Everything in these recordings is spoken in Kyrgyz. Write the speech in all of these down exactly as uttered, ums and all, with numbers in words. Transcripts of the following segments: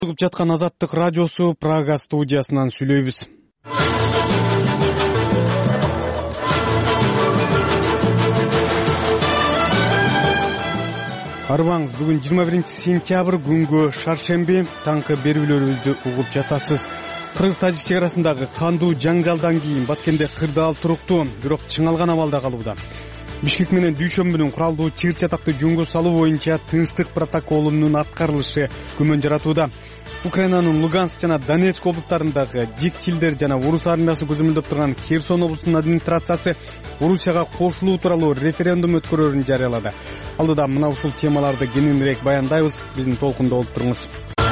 Чыгып жаткан Азаттык радиосу Прага студиясынан сүйлөйбүз. Арбаңыз, бүгүн жыйырма биринчи сентябрь күнгө шаршемби, таңкы берүүлөрүбүздү угуп жатасыз. Кыргыз-Тажик чек арасындагы кандуу жаңжалдан кийин Баткенде кырдаал туруктуу, бирок чыңалган абалда калууда. Бишкек менен Дүйшөмбүнүн куралдуу чыгыт чатакты жөнгө салуу боюнча тынчтык протоколунун аткарылышы күмөн жаратууда. Украинанын Луганск жана Донецк облустарындагы жикчилдер жана орус армиясы көзөмөлдөп турган Херсон облусунун администрациясы Орусияга кошулуу тууралуу референдум өткөрөрүн жарыялады. Алдыда мына ушул темаларды кененирээк баяндайбыз. Биздин толкунда болуп туруңуз.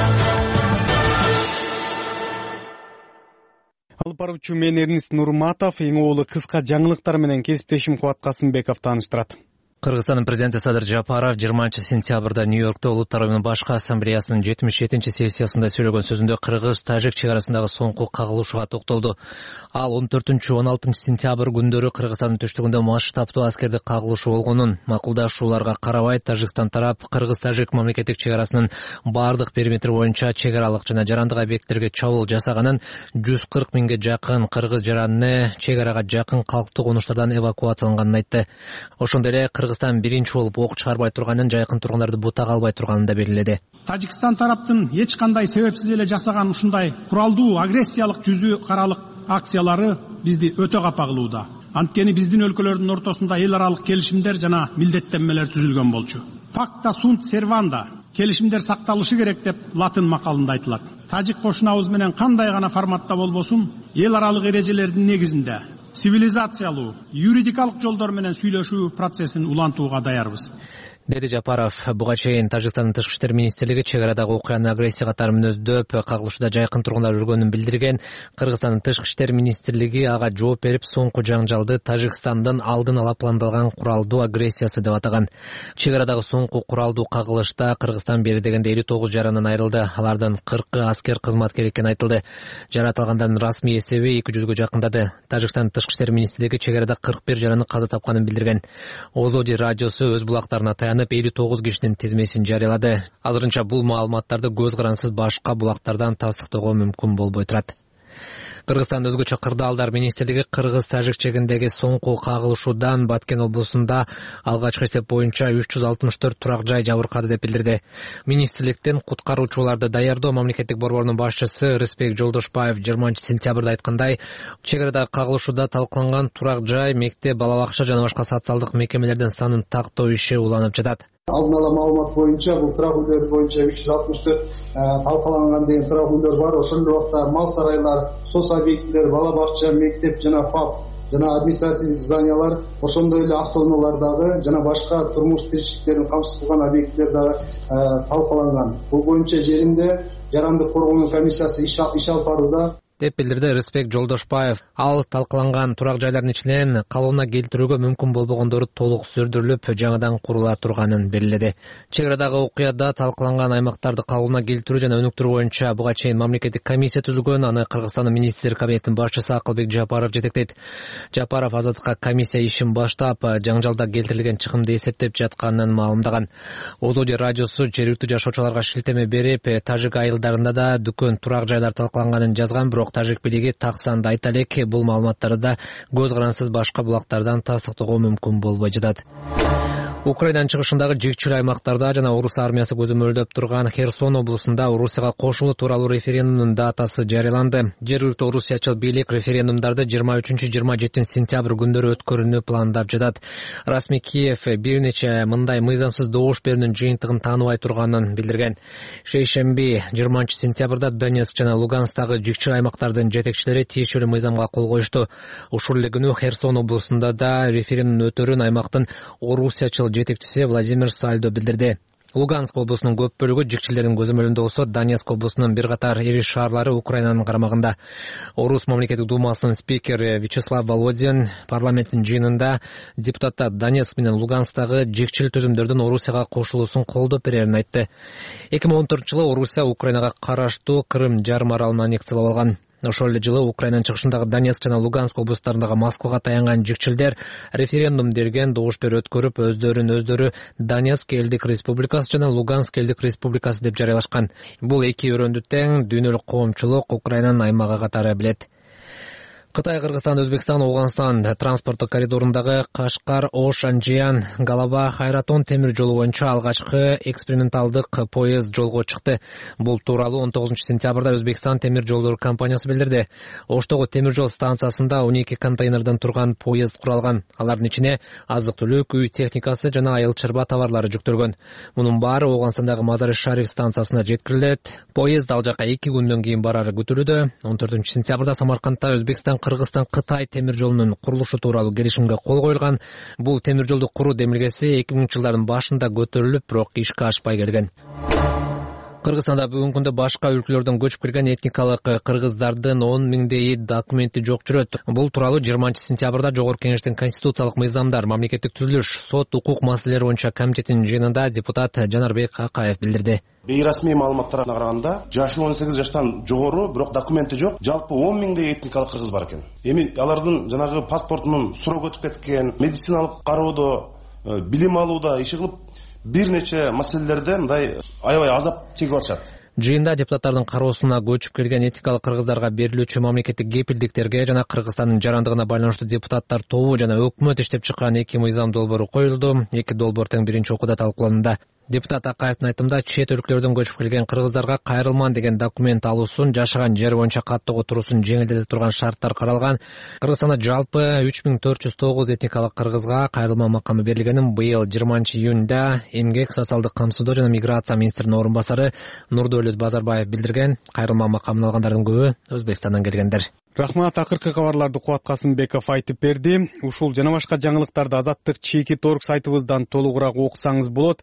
Алып баруучу мен Эрнист Нурматов, эң оолу кыска жаңылыктар менен кесиптешим Кубат Касымбеков тааныштырат. Кыргызстандын президенти Садыр Жапаров жыйырманчы сентябрда Нью-Йоркто Улуттар уюмунун башкы ассамблеясынын жетимиш жетинчи сессиясында сөйлөгөн сөзүндө Кыргыз-Тажик чек арасындагы соңку кагылышууга токтолду. Ал он төртүнчү он алтынчы сентябрь күндөрү Кыргызстандын түштүгүндө масштабтуу аскердик кагылышуу болгонун, макулдашууларга карабай Тажикстан тарап Кыргыз-Тажик мамлекеттик чек арасынын бардык периметри боюнча чек аралык жана жарандык объекттерге чабуул жасаганын, жүз кырк миңге жакын кыргыз жараны чек арага жакын калктуу конуштардан эвакуацияланганын айтты. Ошондой эле Кыргызстан биринчи болуп ок чыгарбай турганын, жайкын тургундарды бутага албай турганын да белгиледи. Тажикстан тараптын эч кандай себепсиз эле жасаган ушундай куралдуу агрессиялык жүзү каралык акциялары бизди өтө капагылууда. Анткени биздин өлкөлөрдүн ортосунда эл аралык келишимдер жана милдеттенмелер түзүлгөн болчу. Пакта сунт серванда келишимдер сакталышы керек деп латын макалында айтылат. Тажик кошунабыз менен кандай гана форматта болбосун, эл аралык эрежелердин негизинде цивилизациялуу, юридикалык жолдор менен сүйлөшүү процессин улантууга даярбыз, деди Жапаров. Буга чейин Тажикстандын тышкы иштер министрлиги чек арадагы окуяны агрессия катары мүнөздөп, кагылышууда жайкын тургундар өргөнүн билдирген. Кыргызстандын тышкы иштер министрлиги ага жооп берип, соңку жаңжалды Тажикстандын алдын ала пландалган куралдуу агрессиясы деп атаган. Чек арадагы соңку куралдуу кагылышта Кыргызстан бери дегенде элүү тогуз жарандан айрылды. Алардын кыркы аскер кызматкер экени айтылды. Жаратылгандардын расмий эсеби эки жүзгө жакындады. Тажикстандын тышкы иштер министрлиги чек арада кырк бир жараны каза тапканын билдирген. Озоди радиосу өз булактарына таянып элүү тогуз кишинин тизмесин жарыялады. Азырынча бул маалыматтарды көз карансыз башка булактардан тастыктоого мүмкүн болбой турат. Кыргызстандын өзгөчө кырдаалдар министрлиги Кыргыз-Тажик чегиндеги соңку кагылышуудан Баткен облусунда алгачкы эсеп боюнча үч жүз алтымыш төрт турак жай жабыркады деп билдирди. Министрликтен куткаруучуларды даярдоо мамлекеттик борборунун башчысы Рыспек Жолдошбаев жыйырманчы сентябрда айткандай, чек арадагы кагылышууда талкууланган турак жай, мектеп, бала бакча жана башка социалдык мекемелердин санын тактоо иши уланып жатат. Алдын ала маалымат боюнча бул турак үйлөр боюнча үч жүз алтымыш төрт талкаланган деген турак үйлөр бар. Ошондой убакта мал сарайлар, соц объектилер, бала бакча, мектеп жана ФАП жана административдик зданиялар, ошондой эле автоунаалардагы жана башка турмуш тиричиликтерин камсыз кылган объекттер дагы талкаланган. Бул боюнча жеринде жарандык коргоонун комиссиясы иш алып барууда, деп билдирди Рыспек Жолдошбаев. Ал талкаланган турак жайлардын ичинен калыбына келтирүүгө мүмкүн болбогондору толук сүрдүрүлүп, жаңадан курула турганын белгиледи. Чек арадагы окуяда талкаланган аймактарды калыбына келтирүү жана өнүктүрүү боюнча буга чейин мамлекеттик комиссия түзүлгөн. Аны Кыргызстандын министрлер кабинетинин башчысы Акылбек Жапаров жетектейт. Жапаров Азаттыкка комиссия ишин баштап, жаңжалда келтирилген чыгымды эсептеп жатканын маалымдаган. Озоди радиосу жергиликтүү жашоочуларга шилтеме берип, Тажик айылдарында да дүкөн, турак жайлар талкаланганын жазган, бирок Тажик бийлиги таксанды айта элек, бул маалыматтарды да көз карансыз башка булактардан тастыктоого мүмкүн болбой жатат. Украинанын чыгышындагы жикчил аймактарда жана орус армиясы көзөмөлдөп турган Херсон облусунда Орусияга кошулуу тууралуу референдумдун датасы жарыяланды. Жергиликтүү орусиячыл бийлик референдумдарды жыйырма үчүнчү жыйырма жетинчи сентябрь күндөрү өткөрүүнү пландап жатат. Расмий Киев бир нече мындай мыйзамсыз добуш берүүнүн жыйынтыгын тааныбай турганын билдирген. Шейшемби жыйырманчы сентябрда Донецк жана Луганстагы жикчил аймактардын жетекчилери тиешелүү мыйзамга кол коюшту. Ушул эле күнү Херсон облусунда да референдум өтөрүн аймактын орусиячыл жетекчиси Владимир Сальдо билдирди. Луганск облусунун көп бөлүгү жикчилердин көзөмөлүндө болсо, Донецк облусунун бир катар ири шаарлары Украинанын карамагында. Орус мамлекеттик думасынын спикери Вячеслав Володин парламенттин жыйынында депутаттар Донецк менен Луганстагы жикчил түзүмдөрдүн Орусияга кошулуусун колдоп берерин айтты. эки миң он төртүнчү жылы Орусия Украинага караштуу Крым жарым аралын аннексиялап алган. Ошол эле жылы Украинанын чыгышындагы Донецк жана Луганск облустарындагы Москвага таянган жигчилдер референдум берген, добуш берүү өткөрүп, өздөрүн өздөрү Донецк элдик республикасы жана Луганск элдик республикасы деп жарыялашкан. Бул эки өрөөндү тең дүйнөлүк коомчулук Украинанын аймагы катары билет. Кытай, Кыргызстан, Өзбекстан, Ауганстан транспорттук коридорундагы Кашкар-Ош-Анжиян Галаба-Хайратон темир жолу боюнча алгачкы эксперименталдык поезд жолго чыкты. Бул тууралуу он тогузунчу сентябрда Өзбекстан темир жолдору компаниясы билдирди. Оштогу темир жол станциясында он эки контейнерден турган поезд куралган. Алардын ичине азык-түлүк, үй техникасы жана айыл чарба товарлары жүктөлгөн. Мунун баары Оогансандагы Мазари-Шариф станциясына жеткирилет. Поезд ал жака эки күндөн кийин барары күтүлүүдө. он төртүнчү сентябрда Самаркандда Өзбекстан, Кыргызстан, Кытай темир жолунун курулушу тууралуу келишимге кол коюлган. Бул темир жолду куруу демилгеси эки миңинчи жылдардын башында көтөрүлүп, бирок ишке ашпай келген. Кыргызстанда бүгүнкү күндө башка өлкөлөрдөн көчүп келген этникалык кыргыздардын он миңдей документи жок жүрөт. Бул тууралуу жыйырманчы сентябрда Жогорку Кеңештин Конституциялык мыйзамдар, мамлекеттик түзүлүш, сот, укук маселелери боюнча комитетинин жыйынында депутат Жанарбек Акаев билдирди. Бейрасмий маалыматтарга караганда жашы он сегиз жаштан жогору, бирок документи жок, жалпы он миңдей этникалык кыргыз бар экен. Эми алардын жанагы паспортунун суроо өтүп кеткен, медициналык кароодо, билим алууда иши кылып бир нече маселелерде мындай аябай азап чегип атышат. Жыйында депутаттардын кароосуна көчүп келген этникалык кыргыздарга берилүүчү мамлекеттик кепилдиктерге жана Кыргызстандын жарандыгына байланыштуу депутаттар тобу жана өкмөт иштеп чыккан эки мыйзам долбоору коюлду. Эки долбоор тең биринчи окууда талкууланууда. Депутат Акаевдин айтымында, чет өлкөлөрдөн көчүп келген кыргыздарга кайрылман деген документ алуусун, жашаган жер боюнча каттоого туруусун жеңилдете турган шарттар каралган. Кыргызстанда жалпы үч миң төрт жүз тогуз этникалык кыргызга кайрылма макамы берилгенин быйыл жыйырманчы июнда Эмгек, социалдык камсыздоо жана миграция министринин орун басары Нурдөөлөт Базарбаев билдирген. Кайрылма макамын алгандардын көбү Өзбекстандан келгендер. Рахмат, акыркы кабарларды Кубат Касымбеков айтып берди. Ушул жана башка жаңылыктарды Азаттык чекит точка орг сайтыбыздан толугураак окусаңыз болот.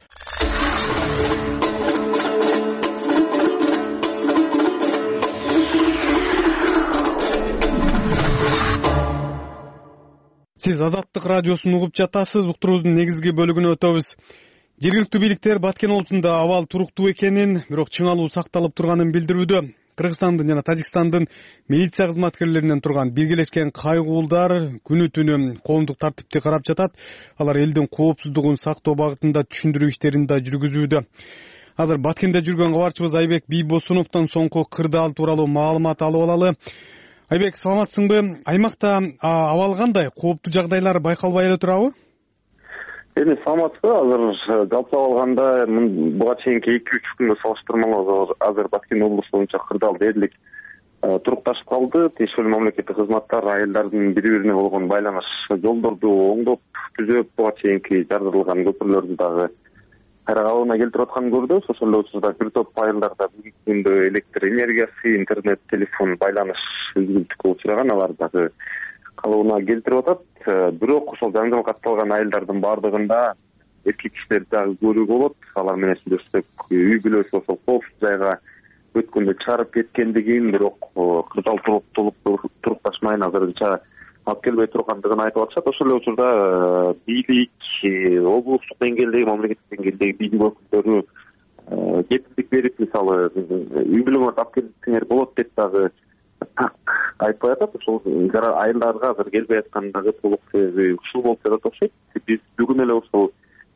Сиз Азаттык радиосун угуп жатасыз. Уктуруубуздун негизги бөлүгүнө өтөбүз. Жергиликтүү бийликтер Баткен облусунда абал туруктуу экенин, бирок чыңалуу сакталып турганын билдирүүдө. Кыргызстандын жана Тажикстандын милиция кызматкерлеринен турган биргелешкен кайгуулдар күнү түнү коомдук тартипти карап жатат. Алар элдин коопсуздугун сактоо багытында түшүндүрүү иштерин да жүргүзүүдө. Азыр Баткенде жүргөн кабарчыбыз Айбек Бийбосуновдон соңку кырдаал тууралуу маалымат алып алалы. Айбек, саламатсыңбы? Аймакта абал кандай? Кооптуу жагдайлар байкалбай эле турабы? Эми саламатсызбы? Азыр жалпылап алганда буга чейинки эки үч күнгө салыштырмалуу азыр Баткен облусу боюнча кырдаал дээрлик турукташып калды. Тиешелүү мамлекеттик кызматтар айылдардын бири бирине болгон байланыш жолдорду оңдоп түзөп, буга чейинки жардырылган көпүрлөрдү дагы кайра калыбына келтирип атканын көрдүк. Ошол эле учурда бир топ айылдарда бүгүнкү күндө электр энергиясы, интернет, телефон байланыш үзүлүшкө учураган, алар дагы калыбына келтирип атат. Бирок ошол жаңжал катталган айылдардын баардыгында эркек кишилер дагы көрүүгө болот. Алар менен сүйлөшсөк, үй бүлөсү ошол коопсуз жайга өткөндө чыгарып кеткендигин, бирок кырдаал толук турукташмайын азырынча алып келбей тургандыгын айтып атышат. Ошол эле учурда бийлик, облустук деңгээлдеги, мамлекеттик деңгээлдеги бийлик өкүлдөрү кепилдик берип, мисалы, үй бүлөңөрдү алып келсеңер болот деп дагы так айтпай атат. Ошол айылдарга азыр келбей аткан дагы толук себеби ушул болуп жатат окшойт. Биз бүгүн эле ошол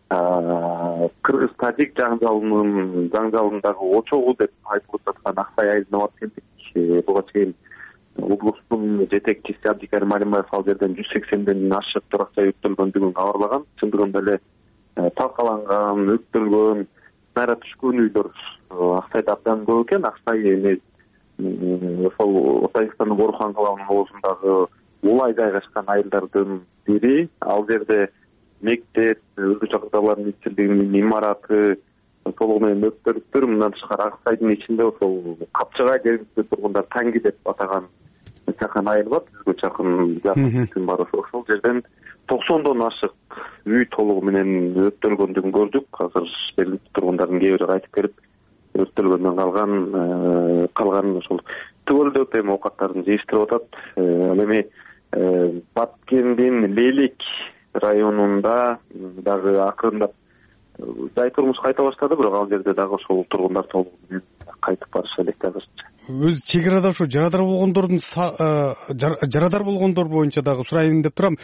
кыргыз-тажик жаңжалынын жаңжалындагы очогу деп айтылып жаткан Аксай айылына барып келдик. Буга чейин облустун жетекчиси Абдикарим Алимбаев ал жерден жүз сексенден ашык турак жай өттөлгөндүгүн кабарлаган. Чындыгында эле талкаланган, өттөлгөн, снаряд түшкөн үйлөр Аксайда абдан көп экен. Аксай эми ошол Тажикстандын Борухан калабынын оозундагы улай жайгашкан айылдардын бири. Ал жерде мектеп, өзгөчө кырдаалар министрлигинин имараты толугу менен өттөрүптүр. Мындан тышкары Аксайдын ичинде ошол Капчыгай жергиликтүү тургундар Танги деп атаган чакан айыл бар. Жүзгө чакын жакын бар. Ошол жерден токсондон ашык үй толугу менен өттөлгөндүгүн көрдүк. Азыр жергиликтүү тургундардын кээ бири кайтып келип өттөлгөндөн калган калган ошол түгөлдөп эми оокаттарын жейиштирип атат. Ал эми Баткендин Лелик районунда дагы акырындап жай турмуш кайта баштады, бирок ал жерде дагы ошол тургундар толугу менен кайтып барыша элек азырча. өзү чек арада ошо жарадар болгондордун жарадар болгондор боюнча дагы сурайын деп турам.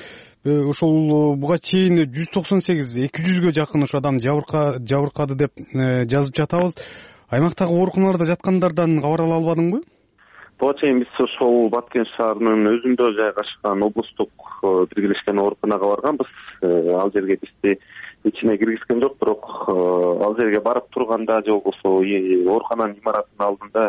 Ошол буга чейин жүз токсон сегиз эки жүзгө жакын ошо адам жабыркады деп жазып жатабыз. Аймактагы ооруканаларда жаткандардан кабар ала албадыңбы? Буга чейин биз ошол Баткен шаарынын өзүндө жайгашкан облустук биргелешкен ооруканага барганбыз. Ал жерге бизди ичине киргизген жок, бирок ал жерге барып турганда же болбосо оорукананын имаратынын алдында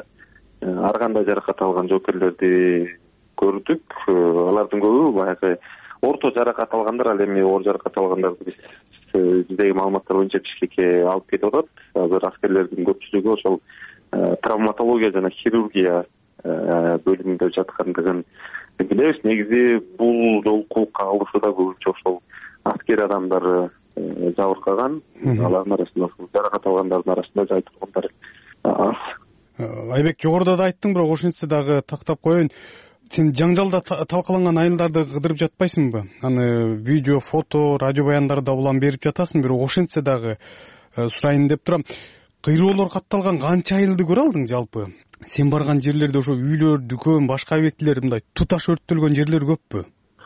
ар кандай жаракат алган жоокерлерди көрдүк. Алардын көбү баягы орто жаракат алгандар, ал эми оор жаракат алгандарды биз биздеги маалыматтар боюнча Бишкекке алып кетип атат. Азыр аскерлердин көпчүлүгү ошол травматология жана хирургия бөлүмүндө жаткандыгын билебиз. Негизи бул жолку кагылышууда көбүнчө ошол аскер адамдар жабыркаган. Алардын арасында жаракат алгандардын арасында жай тургундар аз. Айбек, жогоруда да айттың, бирок ошентсе дагы тактап коеюн. Сен жаңжалда талкаланган айылдарды кыдырып жатпайсыңбы? Аны видео, фото, радио баяндарды улам берип жатасың, бирок ошентсе дагы сурайын деп турам. Кыйроолор катталган канча айылды көрө алдың жалпы? Сен барган жерлерде ошо үйлөр, дүкөн, башка объектилер мындай туташ өрттөлгөн жерлер көппү?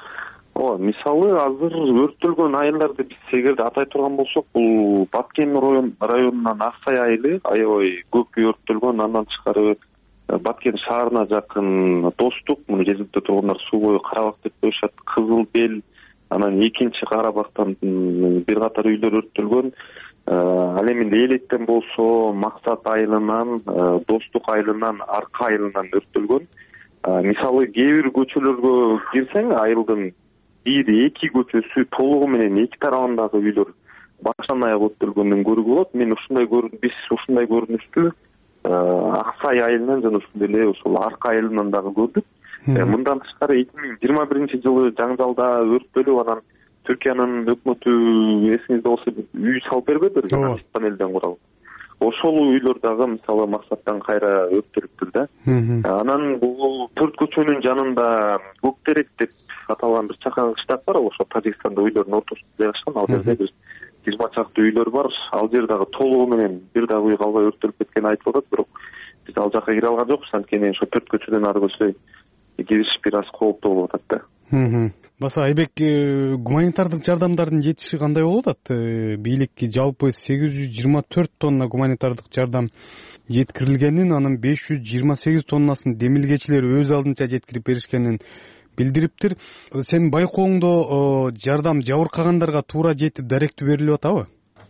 Ооба, мисалы азыр өрттөлгөн айылдарды биз эгерде атай турган болсок, бул Баткен районунан Аксай айылы аябай көп өрттөлгөн. Андан тышкары Баткен шаарына жакын Достук, муну жергиликтүү тургундар суу бою Карабак деп коюшат, Кызыл Бел, анан экинчи Карабактан бир катар үйлөр өрттөлгөн. Ал эми Электен болсо Максат айылынан, Достук айылынан, Арка айылынан өрттөлгөн. Мисалы кээ бир көчөлөргө кирсең, айылдын бир эки көчөсү толугу менен эки тарабындагы үйлөр баштан аяк өрттөлгөндүн көрүүгө болот. Мен ушундай биз ушундай көрүнүштү Аксай айылынан жана ошондой эле ошол Арка айылынан дагы көрдүк. Мындан тышкары эки миң жыйырма биринчи жылы жаңжалда өрттөлүп, анан Түркиянын өкмөтү эсиңизде болсо үй салып бербедиби, жана панелден куралып. Ошол үйлөр дагы мисалы Максаттан кайра өрттөлүптүр да. Анан бул төрт көчөнүн жанында Көктерек деп аталган бир чакан кыштак бар, ошо Тажикстанда үйлөрдүн ортосунда жайгашкан. Ал жерде бир жыйырма чакты үйлөр бар. Ал жер дагы толугу менен бир дагы үй калбай өрттөлүп кеткени айтылып атат, бирок биз ал жака кире алган жокпуз. Анткени ошо төрт көчөдөн ары көчө кириш бир аз кооптуу болуп атат да. Баса Айбек, гуманитардык жардамдардын жетиши кандай болуп атат? Бийлик жалпы сегиз жүз жыйырма төрт тонна гуманитардык жардам жеткирилгенин, анын беш жүз жыйырма сегиз тоннасын демилгечилер өз алдынча жеткирип беришкенин билдириптир. Сен байкооңдо жардам жабыркагандарга туура жетип даректүү берилип атабы?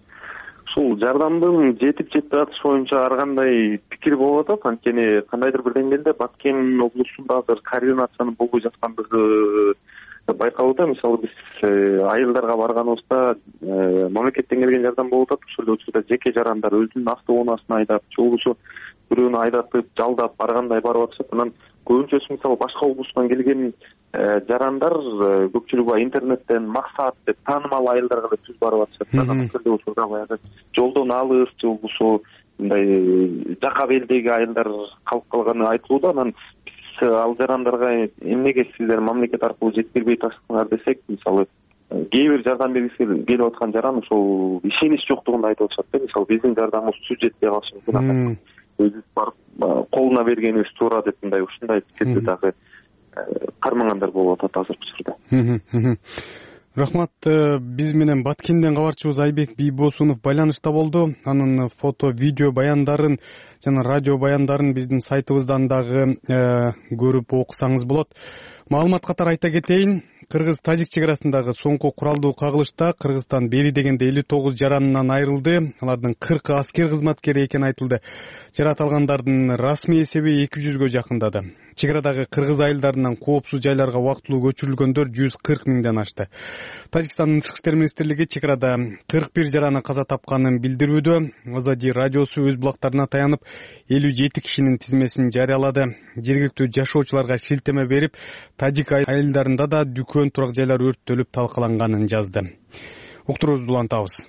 Ушул жардамдын жетип жетпей атышы боюнча ар кандай пикир болуп атат. Анткени кандайдыр бир деңгээлде Баткен облусунда азыр координациянын болбой жаткандыгы байкалууда. Мисалы биз айылдарга барганыбызда мамлекеттен келген жардам болуп атат. Ошол учурда жеке жарандар өзүнүн автоунаасына айдап, же болбосо бирөөнү айдатып, жалдап баргандай барып атышат. Анан көбүнчөсү мисалы башка облустан келген жарандар көпчүлүгү интернеттен Максат деп таанымал айылдарга да түз барып атышат. Анан ошол учурда баягы жолдон алыс, же болбосо мындай жака белдеги айылдар калып калганы айтылууда. Анан ал жарандарга эмнеге силер мамлекет аркылуу жеткирбей таштыңар десек, мисалы кээ бир жардам бергиси келип аткан жаран ошол ишенич жоктугун айтып атышат да. Мисалы биздин жардамыбыз түз жетпей калышы мүмкүн, өзүбүз барып колуна бергенибиз туура деп мындай ушундай пикирди дагы кармагандар болуп атат азыркы учурда. Рахмат. Биз менен Баткенден кабарчыбыз Айбек Бийбосунов байланышта болду. Анын фото, видео баяндарын жана радио баяндарын биздин сайтыбыздан дагы көрүп окусаңыз болот. Маалымат катары айта кетейин. Кыргыз-Тажик чек арасындагы соңку куралдуу кагылышта Кыргызстан бери дегенде элүү тогуз жаранынан айрылды. Алардын кыркы аскер кызматкери экени айтылды. Жарат алгандардын расмий эсеби эки жүзгө жакындады. Чек арадагы кыргыз айылдарынан коопсуз жайларга убактылуу көчүрүлгөндөр жүз кырк миңден ашты. Тажикстандын тышкы иштер министрлиги чек арада кырк бир жараны каза тапканын билдирүүдө. Азади радиосу өз булактарына таянып элүү жети кишинин тизмесин жарыялады. Жергиликтүү жашоочуларга шилтеме берип, тажик айылдарында да дүкөн, турак жайлар өрттөлүп талкаланганын жазды. Уктуруубузду улантабыз.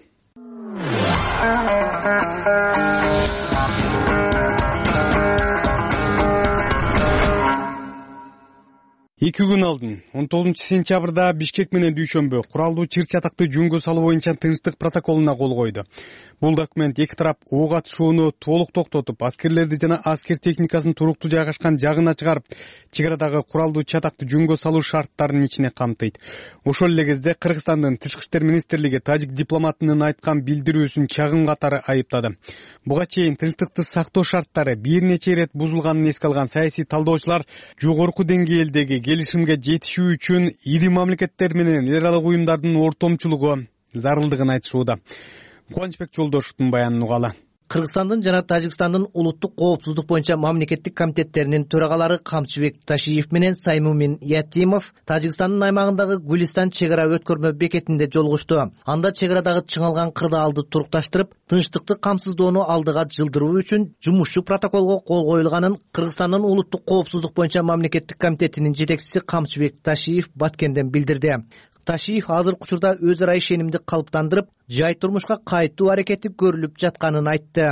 эки күн алдын он тогузунчу сентябрда Бишкек менен Дүйшөмбө куралдуу чыр чатакты жөнгө салуу боюнча тынчтык протоколуна кол койду. Бул документ эки тарап ок атышууну толук токтотуп, аскерлерди жана аскер техникасын туруктуу жайгашкан жагына чыгарып, чек арадагы куралдуу чатакты жөнгө салуу шарттарынын ичине камтыйт. Ошол эле кезде Кыргызстандын Тышкы иштер министрлиги тажик дипломатынын айткан билдирүүсүн чагым катары айыптады. Буга чейин тынчтыкты сактоо шарттары бир нече ирет бузулганын эске алган саясий талдоочулар жогорку деңгээлдеги келишимге жетишүү үчүн ири мамлекеттер менен эл аралык уюмдардын ортомчулугу зарылдыгын айтышууда. Кубанычбек Жолдошовдун баянын угалы. Кыргызстандын жана Тажикстандын улуттук коопсуздук боюнча мамлекеттик комитеттеринин төрагалары Камчыбек Ташиев менен Саймумин Ятимов Тажикстандын аймагындагы Гулистан чек ара өткөрмө бекетинде жолугушту. Анда чек арадагы чыңалган кырдаалды турукташтырып, тынчтыкты камсыздоону алдыга жылдыруу үчүн жумушчу протоколго кол коюлганын Кыргызстандын улуттук коопсуздук боюнча мамлекеттик комитетинин жетекчиси Камчыбек Ташиев Баткенден билдирди. Ташиев азыркы учурда өз ара ишенимди калыптандырып, жай турмушка кайтуу аракети көрүлүп жатканын айтты.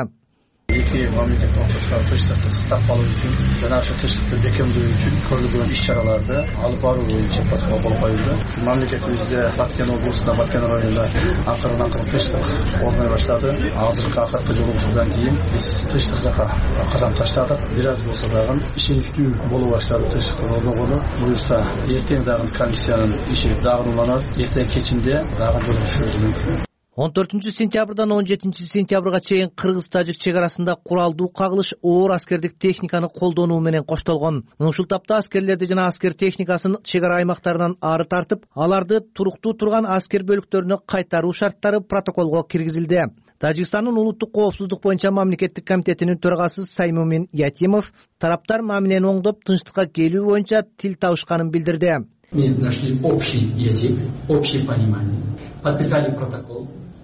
Эки мамлекет ортосундагы тынчтыкты сактап калуу үчүн жана ошо тынчтыкты бекемдөө үчүн көрүлгөн иш-чараларды алып баруу боюнча протокол кол коюлду. Мамлекетибизде Баткен облусунда, Баткен районунда акырын акырын тынчтык орной баштады. Азыркы акыркы жолугушуудан кийин биз тынчтык жака кадам таштадык. Бир аз болсо дагы ишеничтүү боло баштады тынчтык орногону. Буюрса эртең дагы комиссиянын иши дагы уланат. Эртең кечинде дагы жолугушуубуз мүмкүн. он төртүнчү сентябрдан он жетинчи сентябрга чейин кыргыз-тажик чек арасында куралдуу кагылыш оор аскердик техниканы колдонуу менен коштолгон. Ушул тапта аскерлерди жана аскер техникасын чек ара аймактарынан ары тартып, аларды туруктуу турган аскер бөлүктөрүнө кайтаруу шарттары протоколго киргизилди. Тажикстандын улуттук коопсуздук боюнча мамлекеттик комитетинин төрагасы Саймумин Ятимов тараптар мамилени оңдоп, тынчтыкка келүү боюнча тил табышканын билдирди. Мы нашли общий язык, общее понимание, подписали протокол.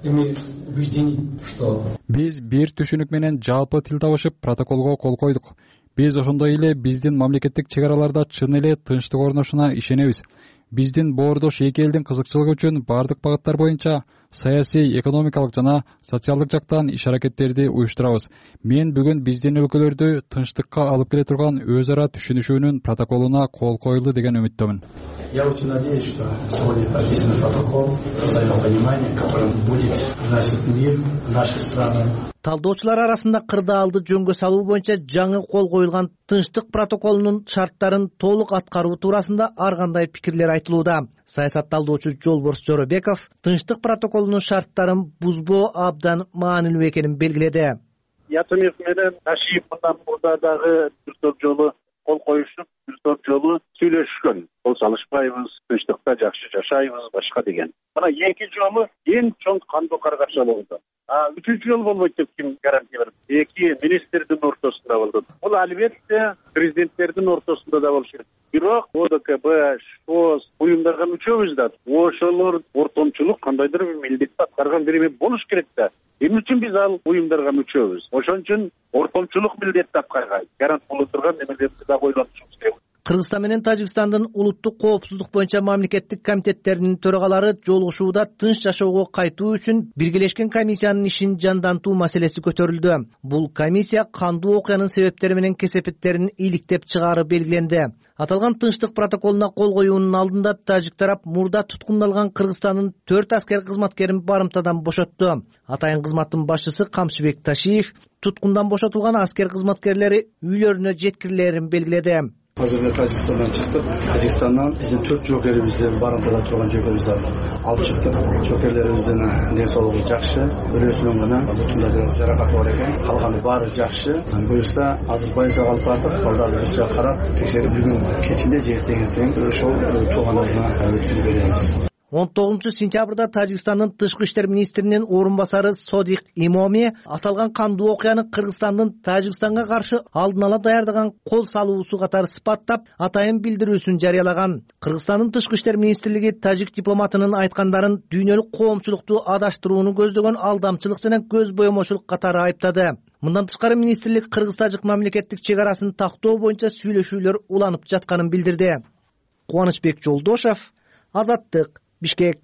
Биз бир түшүнүк менен жалпы тил табышып протоколго кол койдук. Биз ошондой эле биздин мамлекеттик чек араларда чын эле тынчтык орношуна ишенебиз. Биздин боордош эки элдин кызыкчылыгы үчүн бардык багыттар боюнча саясий, экономикалык жана социалдык жактан иш-аракеттерди уюштурабыз. Мен бүгүн биздин өлкөлөрдү тынчтыкка алып келе турган өз ара түшүнүшүүнүн протоколуна кол коюлду деген үмүттөмүн. Я очень надеюсь, что сегодня подписан протокол взаимопонимания, которым будет вносить мир в наши страны. Талдоочулар арасында кырдаалды жөнгө салуу боюнча жаңы кол коюлган тынчтык протоколунун шарттарын толук аткаруу туурасында ар кандай пикирлер айтылууда. Саясат талдоочу Жолборс Жоробеков тынчтык протоколунун шарттарын бузбоо абдан маанилүү экенин белгиледи. Ятимов менен Ташиев мындан мурда дагы бир топ жолу кол коюшуп, бир топ жолу сүйлөшкөн. Кол салышпайбыз, тынчтыкта жакшы жашайбыз, башка деген. Мына эки жолу эң чоң кандуу каргашча болду. А үчүнчү жол болбойт деп ким гарантия берет? Эки министрдин ортосунда болду. Бул албетте президенттердин ортосунда да болушу керек. Бирок ОДКБ, ШОС уюмдарга мүчөбүз да. Ошолор ортомчулук кандайдыр бир милдетти аткарган биреме болуш керек да. Эмне үчүн биз ал уюмдарга мүчөбүз? Ошон үчүн ортомчулук милдетти аткарган, гарант боло турган немелерди да ойлонушубуз керек. Кыргызстан менен Тажикстандын улуттук коопсуздук боюнча мамлекеттик комитеттеринин төрагалары жолугушууда тынч жашоого кайтуу үчүн биргелешкен комиссиянын ишин жандантуу маселеси көтөрүлдү. Бул комиссия кандуу окуянын себептери менен кесепеттерин иликтеп чыгаары белгиленди. Аталган тынчтык протоколуна кол коюунун алдында тажик тарап мурда туткундалган Кыргызстандын төрт аскер кызматкерин барымтадан бошотту. Атайын кызматтын башчысы Камчыбек Ташиев туткундан бошотулган аскер кызматкерлери үйлөрүнө жеткирилерин белгиледи. Азыркы Тажикстандан чыктык. Тажикстандан биздин төрт жоокерибиздин барымтада турган жоокерибизди алып чыктык. Жоокерлерибиздин ден соолугу жакшы, бирөөсүнүн гана бутунда бир жаракаты бар экен. Калганы баары жакшы. Буюрса азыр больницага алып бардык. Балдарды биз карап, текшерип бүгүн кечинде же эртең эртең ошол туугандарына өткүзүп беребиз. он тогузунчу сентябрда Тажикстандын Тышкы иштер министринин орун басары Содик Имоми аталган кандуу окуяны Кыргызстандын Тажикстанга каршы алдын ала даярдаган кол салуусу катары сыпаттап, атайын билдирүүсүн жарыялаган. Кыргызстандын Тышкы иштер министрлиги тажик дипломатынын айткандарын дүйнөлүк коомчулукту адаштырууну көздөгөн алдамчылык жана көз боемочулук катары айыптады. Мындан тышкары министрлик кыргыз-тажик мамлекеттик чек арасын тактоо боюнча сүйлөшүүлөр уланып жатканын билдирди. Кубанычбек Жолдошов, Азаттык, Бишкек.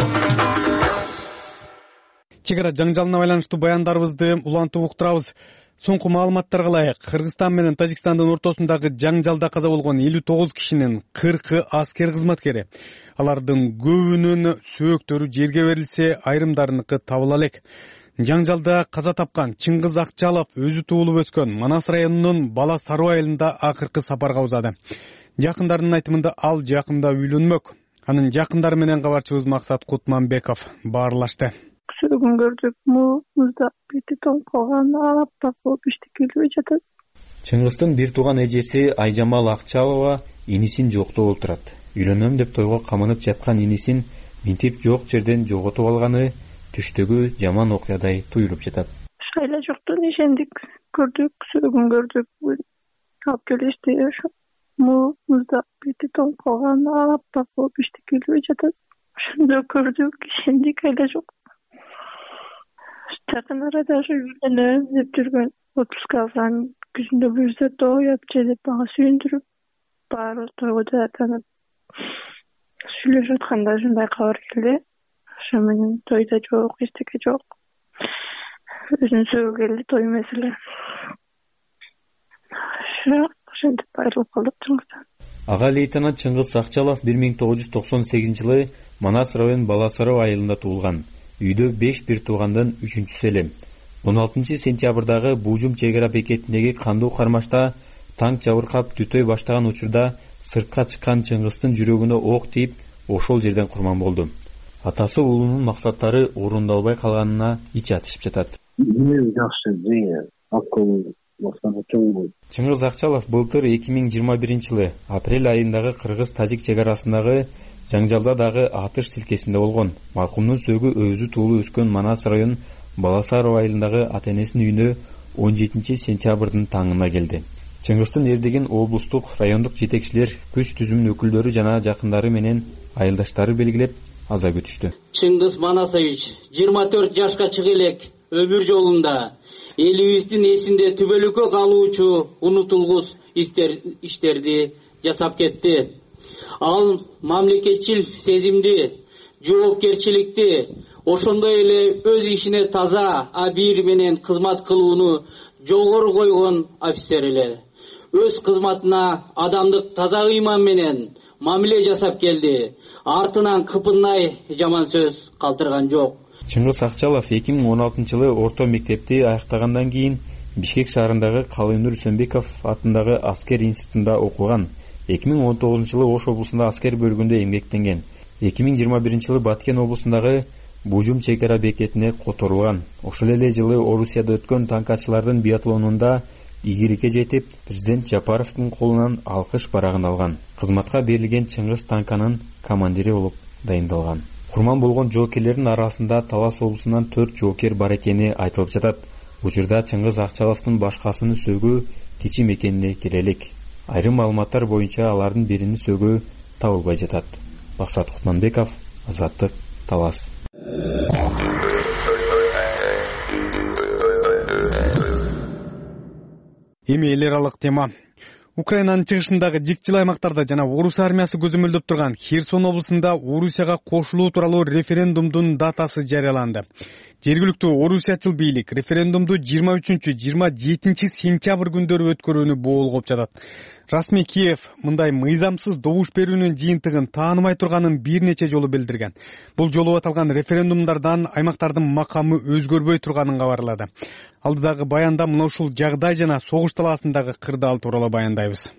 Чек ара жаңжалына байланыштуу баяндарыбызды улантып уктурабыз. Соңку маалыматтарга ылайык, Кыргызстан менен Тажикстандын ортосундагы жаңжалда каза болгон элүү тогуз кишинин кыркы аскер кызматкери. Алардын көбүнүн сөөктөрү жерге берилсе, айрымдарыныкы табыла элек. Жаңжалда каза тапкан Чыңгыз Акчалов өзү туулуп өскөн Манас районунун Бала Сароо айылында акыркы сапарга узады. Жакындарынын айтымында ал жакында үйлөнмөк. Анын жакындары менен кабарчыбыз Максат Кутманбеков баарлашты. Бүгүн көрдүк, музда бити тоң калган, алаппак болуп иштекелбей жатат. Чыңгыздын бир тууган эжеси Айжамал Акчалова инисин жоктоп отурат. Үйлөнөм деп тойго каманып жаткан инисин минтип жок жерден жоготуп алганы түштөгү жаман окуядай туюлуп жатат. Шайла жоктун ишендик, көрдүк, бүгүн көрдүк. Алып келишти, ошо музда бити тоң калган, алаппак болуп иштекелбей жатат. Ошондо көрдүк, ишендик, айла жок. Жакын арада ошо үйлөнөм деп жүргөн отпускка алган күзүндө буюрса тоят же деп мага сүйүндүрүп баары тойго даярданып сүйлөшүп атканда ушундай кабар келди. Ошо менен тойда жок, эчтеке жок. Өзүн сөөгө келди той эмес эле. Ошо ошентип айрылып калдык Чыңгыздан. Ага лейтенант Чыңгыз Акчалов бир миң тогуз жүз токсон сегизинчи жылы Манас район Бала Сароо айылында туулган. Үйдө беш бир туугандын үчүнчүсү эле. он алтынчы сентябрдагы Буужум чек ара бекетиндеги кандуу кармашта таң чабыркап түтөй баштаган учурда сыртка чыккан Чыңгыздын жүрөгүнө ок тийип, ошол жерден курман болду. Атасы уулунун максаттары орундалбай калганына ич ачышып жатат. Чыңгыз Акчалов былтыр эки миң жыйырма биринчи жылы апрель айындагы Кыргыз-Тажик чек арасындагы жаңжалда дагы атыш силкесинде болгон. Маркумдун сөөгү өзү туулуп өскөн Манас район Бала Сароо айылындагы ата-энесинин үйүнө он жетинчи сентябрдын таңына келди. Чыңгыздын эрдигин облустук, райондук жетекчилер, күч түзүмүнүн өкүлдөрү жана жакындары менен айылдаштары белгилеп аза күтүштү. Чыңгыз Манасович жыйырма төрт жашка чыга элек өмүр жолунда элибиздин эсинде түбөлүккө калуучу унутулгус иштерди жасап кетти. Ал мамлекетчил сезимди, жоопкерчиликти, ошондой эле өз ишине таза, абийир менен кызмат кылууну жогору койгон офицер эле. Өз кызматына адамдык таза ыйман менен мамиле жасап келди. Артынан кыпындай жаман сөз калтырган жок. Чыңгыз Акчалов эки миң он алтынчы жылы орто мектепти аяктагандан кийин Бишкек шаарындагы Калыйнур Сөмбеков атындагы аскер институтунда окуган. эки миң он тогузунчу жылы Ош облусунда аскер бөлүгүндө эмгектенген. эки миң жыйырма биринчи жылы Баткен облусундагы Буужум чек ара бекетине которулган. Ошол эле жылы Орусияда өткөн танкачылардын биатлонунда ийгиликке жетип, президент Жапаровдун колунан алкыш барагын алган. Кызматка берилген Чыңгыз танканын командири болуп дайындалган. Курман болгон жоокерлердин арасында Талас облусунан төрт жоокер бар экени айтылып жатат. Учурда Чыңгыз Акчаловдун башкасынын сөөгү кичим экенине келелик. Айрым маалыматтар боюнча алардын биринин сөөгү табылбай жатат. Максат Кутманбеков, Азаттык, Талас. Эми эл аралык тема. Украинанын чыгышындагы жик жылы аймактарда жана Орус армиясы көзөмөлдөп турган Херсон облусунда Орусияга кошулуу тууралуу референдумдун датасы жарыяланды. Жергиликтүү орусиячыл бийлик референдумду жыйырма үчүнчү жыйырма жетинчи сентябрь күндөрү өткөрүүнү боолгоп жатат. Расмий Киев мындай мыйзамсыз добуш берүүнүн жыйынтыгын таанымай турганын бир нече жолу билдирген. Бул жолу аталган референдумдардан аймактардын макамы өзгөрбөй турганын кабарлады. Алдыдагы баянда мына ушул жагдай жана согуш талаасындагы кырдаал тууралуу баяндайбыз.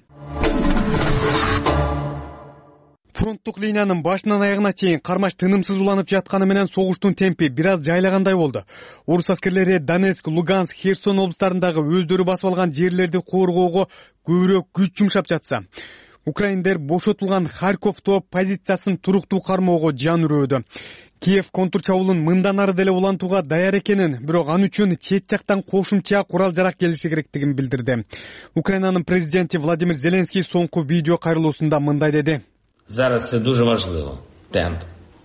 Фронттук линиянын башынан аягына чейин кармаш тынымсыз уланып жатканы менен согуштун темпи бир аз жайлагандай болду. Орус аскерлери Донецк, Луганск, Херсон облустарындагы өздөрү басып алган жерлерди коргоого көбүрөөк күч жумшап жатса, украиндер бошотулган Харьковдо позициясын туруктуу кармоого жан үрөөдө. Киев контур чабуулун мындан ары деле улантууга даяр экенин, бирок ал үчүн чет жактан кошумча курал-жарак келиши керектигин билдирди. Украинанын президенти Владимир Зеленский соңку видео кайрылуусунда мындай деди. Зараз це дуже важливо. Темп.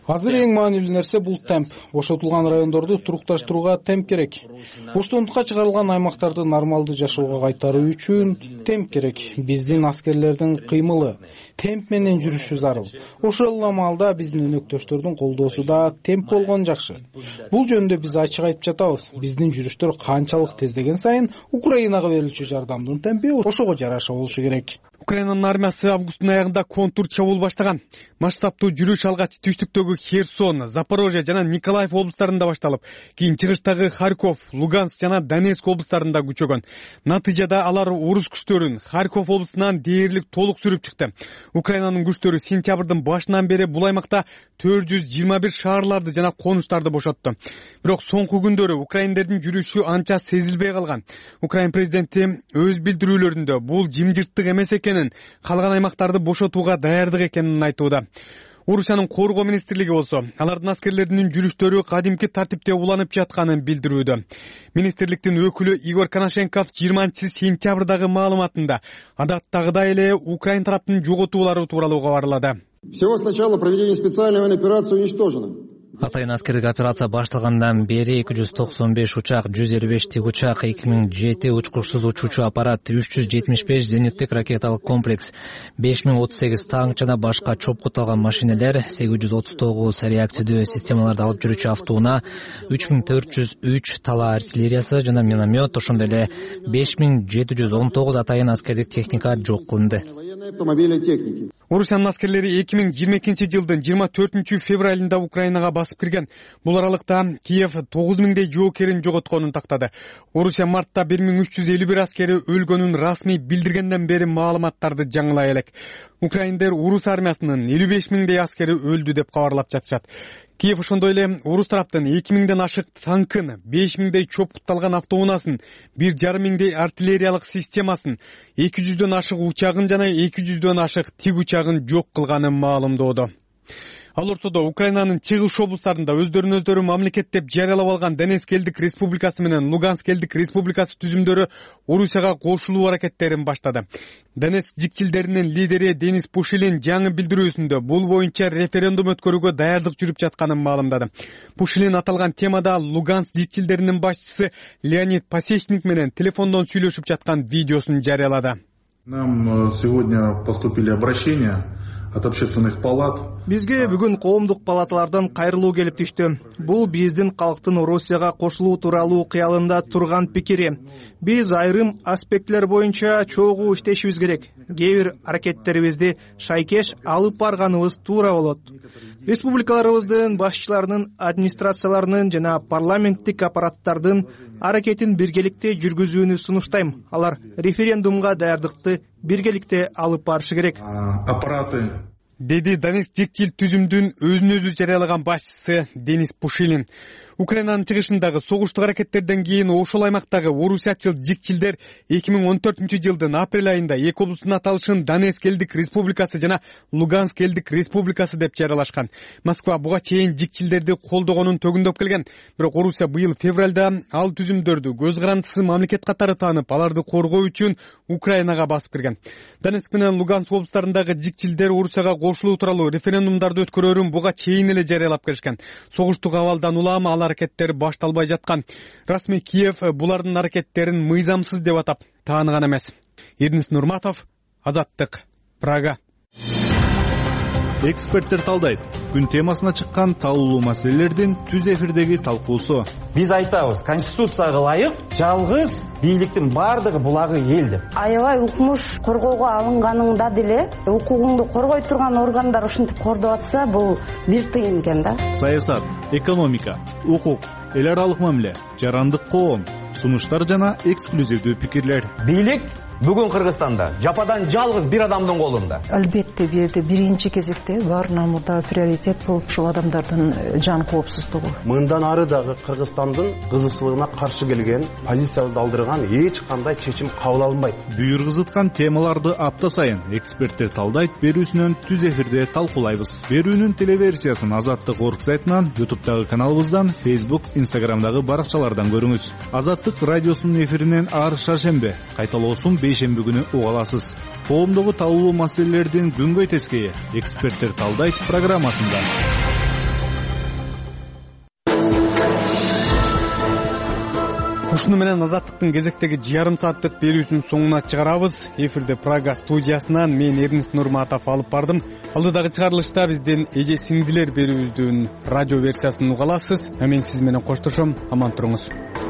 Азыр эң маанилүү нерсе бул темп. Бошотулган райондорду турукташтырууга темп керек. Боштондукка чыгарылган аймактарды нормалдуу жашоого кайтаруу үчүн темп керек. Биздин аскерлердин кыймылы, темп менен жүрүшү зарыл. Ошол эле маалда биздин өнөктөштөрдүн колдоосу да темп болгон жакшы. Бул жөнүндө биз ачык айтып жатабыз. Биздин жүрүштөр канчалык тездеген сайын Украинага берилчү жардамдын темпи ошого жараша болушу керек. Украинанын армиясы августтун аягында контур чабуул баштаган. Масштабтуу жүрүш алгач түштүктөгү Херсон, Запорожье жана Николаев облустарында башталып, кийин чыгыштагы Харьков, Луганск жана Донецк облустарында күчөгөн. Натыйжада алар орус күчтөрүн Харьков облусунан дээрлик толук сүрүп чыкты. Украинанын күчтөрү сентябрдын башынан бери бул аймакта төрт жүз жыйырма бир шаарларды жана конуштарды бошотту. Бирок соңку күндөрү украиндердин жүрүшү анча сезилбей калган. Украин президенти өз билдирүүлөрүндө бул жымжырттык эмес экенин, калган аймактарды бошотууга даярдык экенин айтууда. Орусиянын коргоо министрлиги болсо, алардын аскерлеринин жүрүштөрү кадимки тартипте уланып жатканын билдирүүдө. Министрликтин өкүлү Игорь Коношенков жыйырманчы сентябрдагы маалыматында адаттагыдай эле Украин тараптын жоготуулары тууралуу кабарлады. Всего с начала проведения специальной военной операции уничтожено. Атайын аскердик операция башталгандан бери эки жүз токсон беш учак, жүз элүү беш тик учак, эки миң жети учкучсуз учуучу аппарат, үч жүз жетимиш беш зениттик ракеталык комплекс, беш миң отуз сегиз танк жана башка чопкуталган машинелер, сегиз жүз отуз тогуз реакциядуу системаларды алып жүрүүчү автоунаа, үч миң төрт жүз үч тала артиллериясы жана миномет, ошондой эле беш миң жети жүз он тогуз атайын аскердик техника жок кылынды. Орусиянын аскерлери эки миң жыйырма экинчи жылдын жыйырма төртүнчү февралында Украинага басып кирген. Бул аралыкта Киев тогуз миңдей жоокерин жоготконун тактады. Орусия мартта бир миң үч жүз элүү бир аскери өлгөнүн расмий билдиргенден бери маалыматтарды жаңылай элек. Украиндер урус армиясынын элүү беш миңдей аскери өлдү деп кабарлап жатышат. Киев ошондой эле орус тараптын эки миңден ашык танкын, беш миңдей чопкутталган автоунаасын, бир жарым миңдей артиллериялык системасын, эки жүздөн ашык учагын жана эки жүздөн ашык тик учагын жок кылганын маалымдоодо. Ал ортодо Украинанын чыгыш облустарында өздөрүн өздөрү мамлекет деп жарыялап алган Донецк элдик республикасы менен Луганск элдик республикасы түзүмдөрү Орусияга кошулуу аракеттерин баштады. Донецк жикчилдеринин лидери Денис Пушилин жаңы билдирүүсүндө бул боюнча референдум өткөрүүгө даярдык жүрүп жатканын маалымдады. Пушилин аталган темада Луганск жикчилдеринин башчысы Леонид Пасечник менен телефондон сүйлөшүп жаткан видеосун жарыялады. Нам сегодня поступили обращения от общественных палат. Бизге бүгүн коомдук палаталардан кайрылуу келип түштү. Бул биздин калктын Орусияга кошулуу тууралуу кыялында турган пикири. Биз айрым аспекттер боюнча чогуу иштешибиз керек. Кээ бир аракеттерибизди шайкеш алып барганыбыз туура болот. Республикаларыбыздын башчыларынын, администрацияларынын жана парламенттик аппараттардын аракетин биргеликте жүргүзүүнү сунуштайм. Алар референдумга даярдыкты биргеликте алып барышы керек. Аппараты деди Донецк жикчил түзүмдүн өзүн өзү жарыялаган башчысы Денис Пушилин. Украинанын чыгышындагы согуштук аракеттерден кийин ошол аймактагы орусиячыл жикчилдер эки миң он төртүнчү жылдын апрель айында эки облустун аталышын Донецк элдик республикасы жана Луганск элдик республикасы деп жарыялашкан. Москва буга чейин жикчилдерди колдогонун төгүндөп келген. Бирок Орусия быйыл февралда ал түзүмдөрдү көз карандысыз мамлекет катары таанып, аларды коргоо үчүн Украинага басып кирген. Донецк менен Луганск облустарындагы жикчилдер Орусияга кошулуу тууралуу референдумдарды өткөрөрүн буга чейин эле жарыялап келишкен. Согуштук абалдан улам ал аракеттер башталбай жаткан. Расмий Киев булардын аракеттерин мыйзамсыз деп атап тааныган эмес. Эрнис Нурматов, Азаттык, Прага. Эксперттер талдайт. Күн темасына чыккан талкуулуу маселелердин түз эфирдеги талкуусу. Биз айтабыз, конституцияга ылайык жалгыз бийликтин бардыгы булагы эл деп. Аябай укмуш коргоого алынганыңда деле укугуңду коргой турган органдар ушинтип кордоп атса, бул бир тыйын экен да. Саясат, экономика, укук, эл аралык мамиле, жарандык коом, сунуштар жана эксклюзивдүү пикирлер. Бийлик бүгүн Кыргызстанда жападан жалгыз бир адамдын колунда. Албетте бир жерде биринчи кезекте баарынан мурда приоритет болуп ушул адамдардын жан коопсуздугу. Мындан ары дагы Кыргызстандын кызыкчылыгына каршы келген, позициябызды алдырган эч кандай чечим кабыл алынбайт. Бүйүр кызыткан темаларды апта сайын эксперттер талдайт берүүсүнөн түз эфирде талкуулайбыз. Берүүнүн телеверсиясын Азаттык орг сайтынан, ютубтагы каналыбыздан, Facebook, Instagramдагы баракчалардан көрүңүз. Азаттык радиосунун эфиринен ар шаршембе, кайталоосун бейшемби күнү уга аласыз. Коомдогу талкуулуу маселелердин күнгөй тескейи эксперттер талдайт программасында. ушуну менен Азаттыктын кезектеги жарым сааттык берүүсүнүн соңуна чыгарабыз. Эфирде Прага студиясынан мен Эрнест Нурматов алып бардым. Алдыдагы чыгарылышта биздин эже сиңдилер берүүбүздүн радио версиясын уга аласыз. Мен сиз менен коштошом. Аман туруңуз.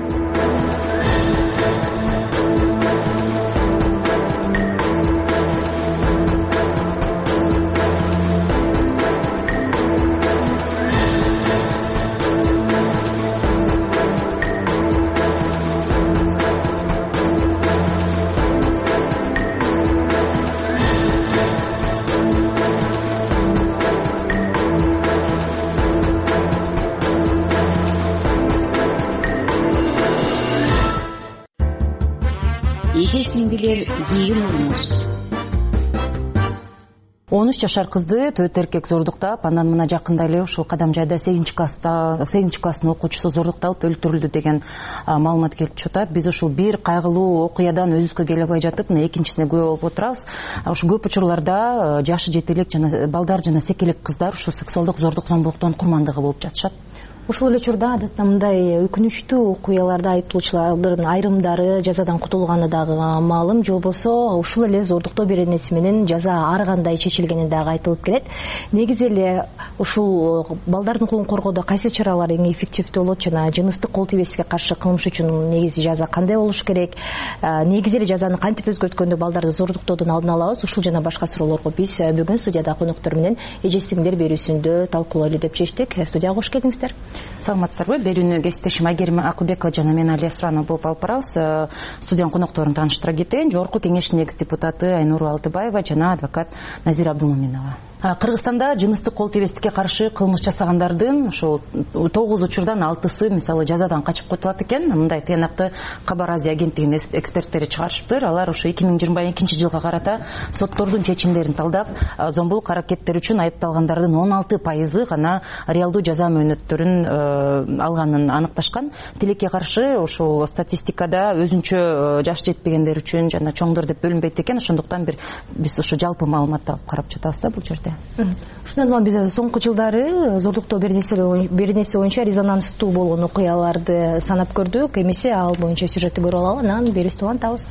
он үч жашар кызды төрт эркек зордуктап, андан мына жакында эле ушул Кадамжайда сегизинчи класста сегизинчи класстын окуучусу зордукталып өлтүрүлдү деген маалымат келип жатат. Биз ушул бир кайгылуу окуядан өзүбүзгө келе албай жатып, мына экинчисине күбө болуп отурабыз. Ушу көп учурларда жашы жете элек жана балдар жана секелек кыздар ушул сексуалдык зордук зомбулуктун курмандыгы болуп жатышат. Ушул эле учурда адатта мындай өкүнүчтүү окуяларда айыптоочулардын айрымдары жазадан кутулганы дагы маалым, же болбосо ушул эле зордуктоо беренеси менен жаза ар кандай чечилгени дагы айтылып келет. Негизи эле ушул балдардын укугун коргоодо кайсы чаралар эң эффективдүү болот жана жыныстык кол тийбестикке каршы кылмыш үчүн негизи жаза кандай болуш керек? Негизи эле жазаны кантип өзгөрткөндө балдарды зордуктоодон алдын алабыз? Ушул жана башка суроолорго биз бүгүн студияда коноктор менен эже сиңдер берүүсүндө талкуулойлу деп чечтик. Студияга кош келдиңиздер. Саламатсыздарбы? Берүүнү кесиптешим Айгерим Акылбекова жана мен Алия Суранова болуп алып барабыз. Студиянын конокторун тааныштыра кетейин. Жогорку кеңештин экс депутаты Айнура Алтыбаева жана адвокат Назира Абдумоминова. Кыргызстанда жыныстык кол тийбестикке каршы кылмыш жасагандардын ушул тогуз учурдан алтысы мисалы жазадан качып кутулат экен. Мындай тыянакты Кабар Азия агенттигинин эксперттери чыгарышыптыр. Алар ушу эки миң жыйырма экинчи жылга карата соттордун чечимдерин талдап, зомбулук аракеттери үчүн айыпталгандардын он алты пайызы гана реалдуу жаза мөөнөттөрүн алганын аныкташкан. Тилекке каршы ушул статистикада өзүнчө жаш жетпегендер үчүн жана чоңдор деп бөлүнбөйт экен. Ошондуктан бир биз ушу жалпы маалыматты алып карап жатабыз да бул жерде. Ушундан улам биз соңку жылдары зордуктоо беренеси боюнча резонанстуу болгон окуяларды санап көрдүк. Эмесе ал боюнча сюжетти көрүп алалы, анан берүүбүздү улантабыз.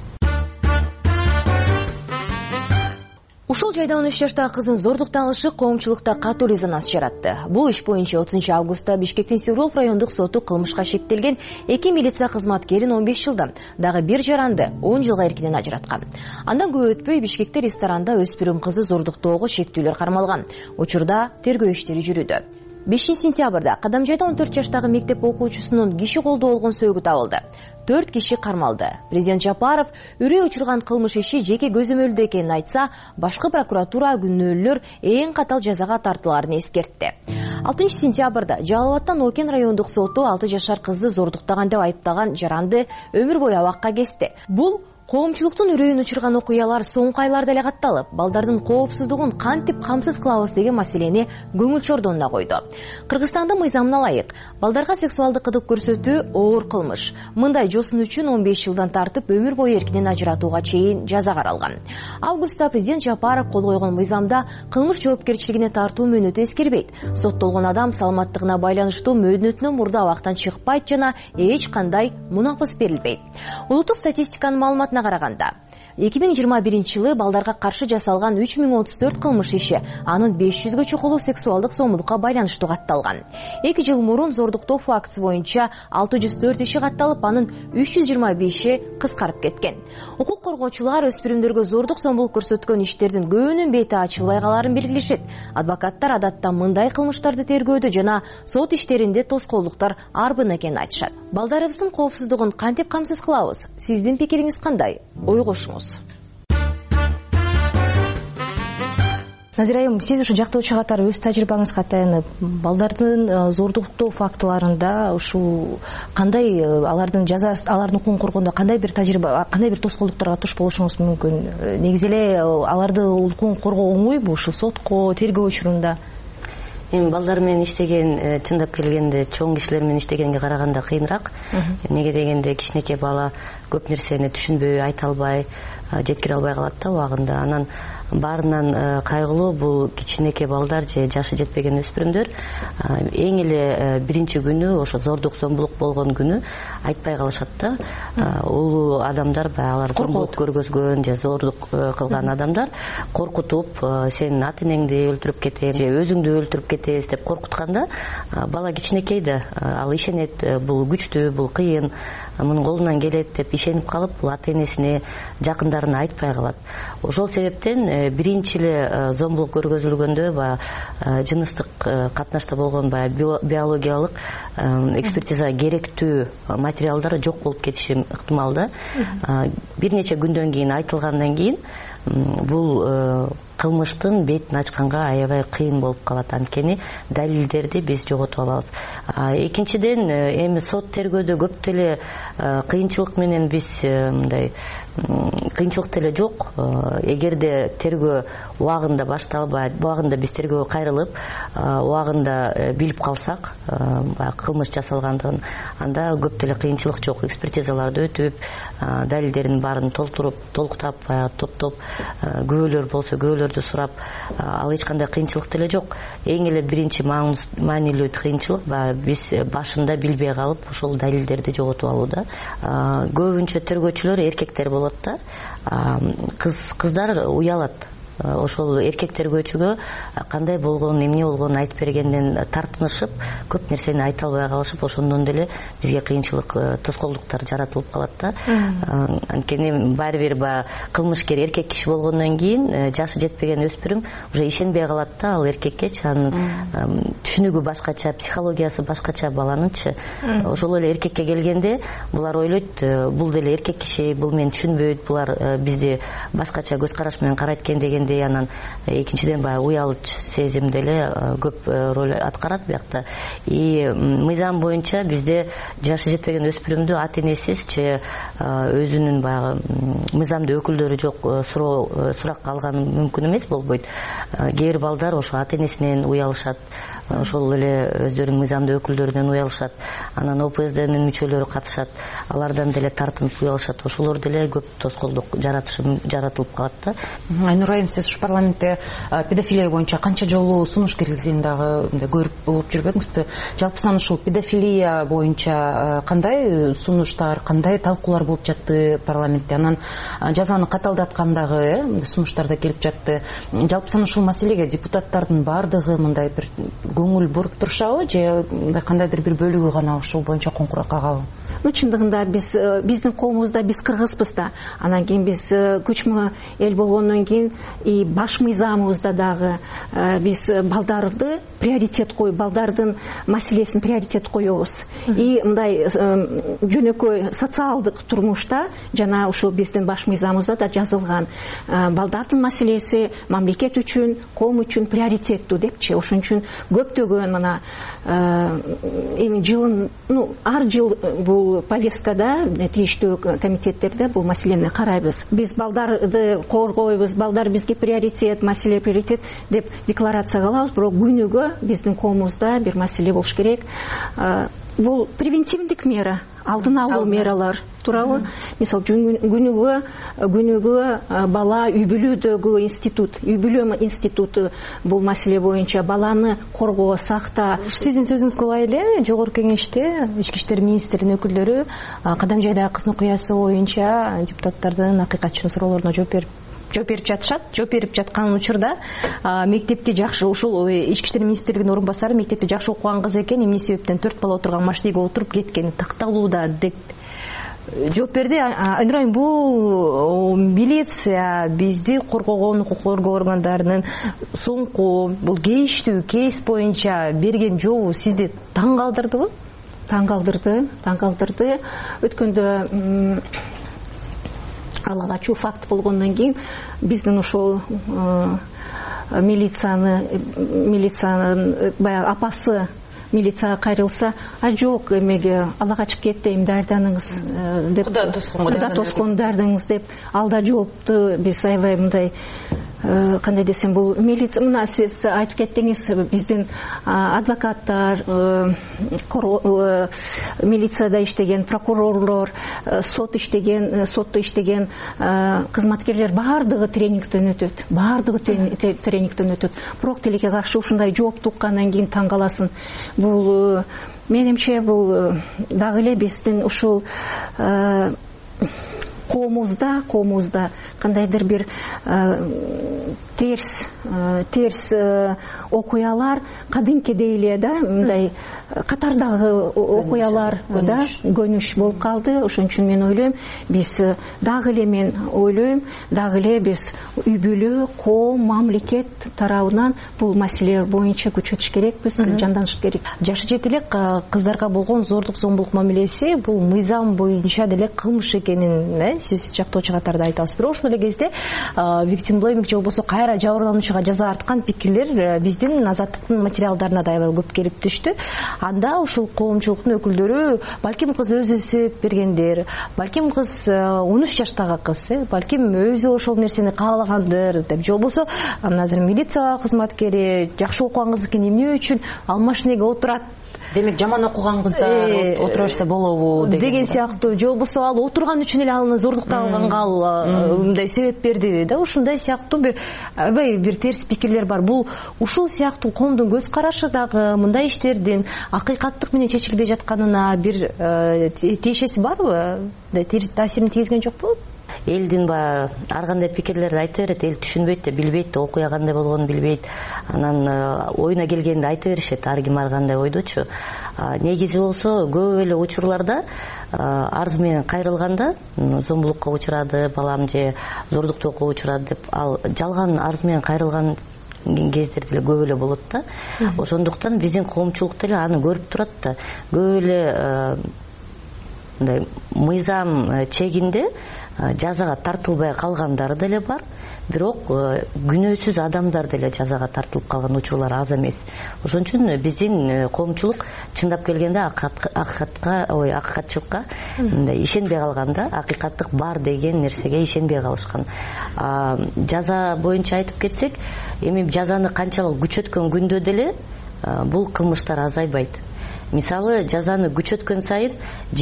Ушул жайда он үч жаштагы кыздын зордукталышы коомчулукта катуу резонанс жаратты. Бул иш боюнча отузунчу августта Бишкектин Свердлов райондук соту кылмышка шектелген эки милиция кызматкерин он беш жылдан, дагы бир жаранды он жылга эркинен ажыраткан. Андан көп өтпөй Бишкекте ресторанда өспүрүм кызы зордуктоого шектүүлөр кармалган. Учурда тергөө иштери жүрүүдө. бешинчи сентябрда Кадамжайда он төрт жаштагы мектеп окуучусунун киши колдо болгон сөөгү табылды. төрт киши кармалды. Президент Жапаров үрөө учурган кылмыш иши жеке көзөмөлдө экенин айтса, башкы прокуратура күнөөлөр эң катал жазага тартыларын эскертти. алтынчы сентябрда Жалал Абадтан Окен райондук соту алты жашар кызды зордуктаган деп айыптаган жаранды өмүр бою абакка кести. Бул коомчулуктун үрөйүн учурган окуялар соңку айларда эле катталып, балдардын коопсуздугун кантип камсыз кылабыз деген маселени көңүл чордонуна койду. Кыргызстандын мыйзамына ылайык, балдарга сексуалдык кызык көрсөтүү оор кылмыш. Мындай жосын үчүн он беш жылдан тартып өмүр бою эркинен ажыратууга чейин жаза каралган. Августта президент Жапаров кол койгон мыйзамда кылмыш жоопкерчилигине тартуу мөөнөтү эскербейт. Соттолгон адам саламаттыгына байланыштуу мөөнөтүнөн мурда абактан чыкпайт жана эч кандай мунапыс берилбейт. Улуттук статистиканын маалыматына караганда, эки миң жыйырма биринчи жылы балдарга каршы жасалган үч миң отуз төрт кылмыш иши, анын беш жүзгө чукулу сексуалдык зомбулукка байланыштуу катталган. эки жыл мурун зордуктоо фактысы боюнча алты жүз төрт иши катталып, анын үч жүз жыйырма беши кыскарып кеткен. Укук коргоочулар өспүрүмдөргө зордук зомбулук көрсөткөн иштердин көбүнүн бети ачылбай каларын белгилешет. Адвокаттар адатта мындай кылмыштарды тергөөдө жана сот иштеринде тоскоолдуктар арбын экенин айтышат. Балдарыбыздын коопсуздугун кантип камсыз кылабыз? Сиздин пикириңиз кандай? Ой кошуңуз. Назира айым, сиз ушу жактоочу катары өз тажрыйбаңызга таянып, балдардын зордуктоо фактыларында ушул кандай алардын жаза алардын укугун коргондо кандай бир тажрыйба, кандай бир тоскоолдуктарга туш болушуңуз мүмкүн? Негизи эле аларды укугун коргоо оңойбу ушул сотко, тергөө учурунда? Эми балдар менен иштеген, чындап келгенде чоң кишилер менен иштегенге караганда кыйыныраак. Эмнеге дегенде кичинекей бала көп нерсени түшүнбөй, айта албай, жеткире албай калат да убагында. Анан баарынан кайгылуу бул кичинекей балдар же жашы жетпеген өспүрүмдөр эң эле биринчи күнү ошо зордук зомбулук болгон күнү айтпай калышат да. Улуу адамдар баягылар зомбулук көргөзгөн же зордук кылган адамдар коркутуп, сенин ата энеңди өлтүрүп кетем же өзүңдү өлтүрүп кетебиз деп коркутканда бала кичинекей да, ал ишенет, бул күчтүү, бул кыйын, мунун колунан келет деп ишенип калып, бул ата энесине, жакындарына айтпай калат. Ошол себептен биринчи эле зомбулук көргөзүлгөндө баягы жыныстык катнашта болгон баягы биологиялык экспертизага керектүү материалдар жок болуп кетиши ыктымал да. Бир нече күндөн кийин айтылгандан кийин бул кылмыштын бетин ачканга аябай кыйын болуп калат, анткени далилдерди биз жоготуп алабыз. Экинчиден, эми сот тергөөдө көп деле кыйынчылык менен биз мындай кыйынчылык деле жок. Эгерде тергөө убагында башталбай, убагында биз тергөөгө кайрылып, убагында билип калсак, кылмыш жасалгандыгын, анда көп деле кыйынчылык жок. Экспертизаларды өтүп, далилдердин баарын толтуруп, толуктап, топтоп, күбөлөр болсо күбөлөрдү сурап, ал эч кандай кыйынчылык деле жок. Эң эле биринчи маанилүү кыйынчылык биз башында билбей калып, ошол далилдерди жоготуп алууда. Көбүнчө тергөөчүлөр эркектер болот да. Кыздар уялат. Ошол эркек тергөөчүгө кандай болгон, эмне болгонун айтып бергенден тартынышып, көп нерсени айта албай калышып, ошондон деле бизге кыйынчылык, тоскоолдуктар жаратылып калат да. Анткени баары бир баягы кылмышкер эркек киши болгондон кийин жашы жетпеген өспүрүм уже ишенбей калат да ал эркеккечи. Анын түшүнүгү башкача, психологиясы башкача баланынчы. Ошол эле эркекке келгенде булар ойлойт, бул деле эркек киши, бул мени түшүнбөйт, булар бизди башкача көз караш менен карайт экен деген. Анан экинчиден баягы уялыч сезим деле көп роль аткарат биякта. И мыйзам боюнча бизде жашы жетпеген өспүрүмдү ата энесиз же өзүнүн баягы мыйзамдуу өкүлдөрү жок суроо суракка алганы мүмкүн эмес, болбойт. Кээ бир балдар ошо ата энесинен уялышат, ошол эле өздөрүнүн мыйзамдуу өкүлдөрүнөн уялышат. Анан о п эсдин мүчөлөрү катышат, алардан деле тартынып уялышат. Ошолор деле көп тоскоолдук жаратышы жаратылып калат да. Айнур айым, сиз ушу парламентте педофилия боюнча канча жолу сунуш киргизген дагы көрүп болуп жүрбөдүңүзбү? Жалпысынан ушул педофилия боюнча кандай сунуштар, кандай талкуулар болуп жатты парламентте? Анан жазаны каталдаткандагы сунуштар да келип жатты. Жалпысынан ушул маселеге депутаттардын баардыгы мындай бир көңүл буруп турушабы же кандайдыр бир бөлүгү гана ушул боюнча коңкура кагабы? Ну, чындыгында биз биздин коомубузда биз кыргызбыз да. Анан кийин биз көчмө эл болгондон кийин и баш мыйзамыбызда дагы биз балдарды приоритет коюп, балдардын маселесин приоритет коебуз. И мындай жөнөкөй социалдык турмушта жана ушул биздин баш мыйзамыбызда да жазылган. Балдардын маселеси мамлекет үчүн, коом үчүн приоритеттүү депчи. Ошон үчүн көптөгөн мына эми жылын, ну, ар жыл бул повесткада тийиштүү комитеттерде бул маселени карайбыз. Биз балдарды коргойбуз, балдар бизге приоритет, маселе приоритет деп декларация кылабыз, бирок күнүгө биздин коомубузда бир маселе болуш керек. Бул превентивдик мера, алдын алуу мералар, туурабы? Мисалы күнүгө күнүгө бала үй бүлөдөгү институт, үй бүлө институту бул маселе боюнча баланы коргоо, сакта. Сиздин сөзүңүзгө ылайык эле жогорку кеңеште ички иштер министринин өкүлдөрү Кадамжайдагы кыздын окуясы боюнча депутаттардын акыйкатчын суроолоруна жооп берип жооп берип жатышат. Жооп берип жаткан учурда мектепти жакшы, ушул ички иштер министрлигинин орун басары мектепти жакшы окуган кыз экен, эмне себептен төрт бала отурган машинеге отуруп кеткени такталууда деп жооп берди. Айнур айым, бул милиция бизди коргогон укук коргоо органдарынын соңку бул кейиштүү кейс боюнча берген жообу сизди таң калтырдыбы? Таң калтырды, таң калтырды. Өткөндө алак ачуу факт болгондон кийин биздин ошол милицияны милициянын баягы апасы милицияга кайрылса, а жок, эмеге алак ачып кетти, эми дардаңыз деп, куда тоскон дардыңыз деп, алда жоопту биз аябай мындай кандай десем, бул милиция, мына сиз айтып кеттиңиз, биздин адвокаттар, милицияда иштеген прокурорлор, сот иштеген, сотто иштеген кызматкерлер баардыгы тренингден өтөт, баардыгы тренингден өтөт. Бирок тилекке каршы ушундай жоопту уккандан кийин таң каласың. Бул менимче бул дагы эле биздин ушул коомубузда коомубузда кандайдыр бир терс терс окуялар кадимкидей эле да, мындай катардагы окуялар да көнүш болуп калды. Ошон үчүн мен ойлойм, биз дагы эле мен ойлойм, дагы эле биз үй бүлө, коом, мамлекет тарабынан бул маселелер боюнча күчөтүш керекпиз, жанданыш керек. Жашы жети элек кыздарга болгон зордук зомбулук мамилеси бул мыйзам боюнча деле кылмыш экенин сиз жактоочу катарда айтасыз. Бирок ошол эле кезде victim blaming же болбосо кайра жабырлануучуга жаза арткан пикирлер биздин азаттыктын материалдарына да аябай көп келип түштү. Анда ушул коомчулуктун өкүлдөрү балким кыз өзү себеп бергендер, балким кыз он үч жаштагы кыз, балким өзү ошол нерсени каалагандыр деп, же болбосо азыр милиция кызматкери жакшы окуган кыз экен, эмне үчүн ал машинеге отурат, демек жаман окуган кыздар отура берсе болобу деген сыяктуу, же болбосо ал отурган үчүн эле аны зордукталганга ал мындай себеп бердиби да, ушундай сыяктуу бир аябай бир терс пикирлер бар. Бул ушул сыяктуу коомдун көз карашы дагы мындай иштердин акыйкаттык менен чечилбей жатканына бир тиешеси барбы, таасирин тийгизген жокпу? Элдин ба ар кандай пикирлерди айта берет, эл түшүнбөйт да, билбейт да, окуя кандай болгонун билбейт. Анан оюна келгенди айта беришет, ар ким ар кандай ойдочу. Негизи болсо көп эле учурларда арыз менен кайрылганда зомбулукка учурады балам же зордуктоого учурады деп, ал жалган арыз менен кайрылган кездер деле көп эле болот да. Ошондуктан биздин коомчулук деле аны көрүп турат да. Көп эле мындай мыйзам чегинде жазага тартылбай калгандар деле бар, бирок күнөөсүз адамдар деле жазага тартылып калган учурлар аз эмес. Ошон үчүн биздин коомчулук чындап келгенде акыйкатка, ой, акыйкатчылыкка мындай ишенбей калганда, акыйкаттык бар деген нерсеге ишенбей калышкан. Жаза боюнча айтып кетсек, эми жазаны канчалык күчөткөн күндө деле бул кылмыштар азайбайт. Мисалы, жазаны күчөткөн сайын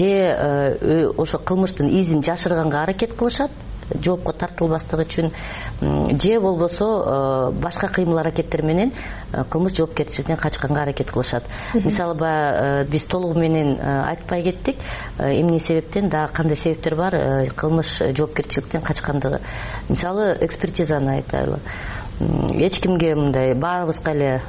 же ошо кылмыштын изин жашырганга аракет кылышат, жоопко тартылбастыгы үчүн, же болбосо башка кыймыл аракеттер менен кылмыш жоопкерчиликтен качканга аракет кылышат. Мисалы, биз толугу менен айтпай кеттик, эмне себептен, дагы кандай себептер бар кылмыш жоопкерчиликтен качкандыгы. Мисалы, экспертизаны айтайлы. Эч кимге мындай баарыбызга эле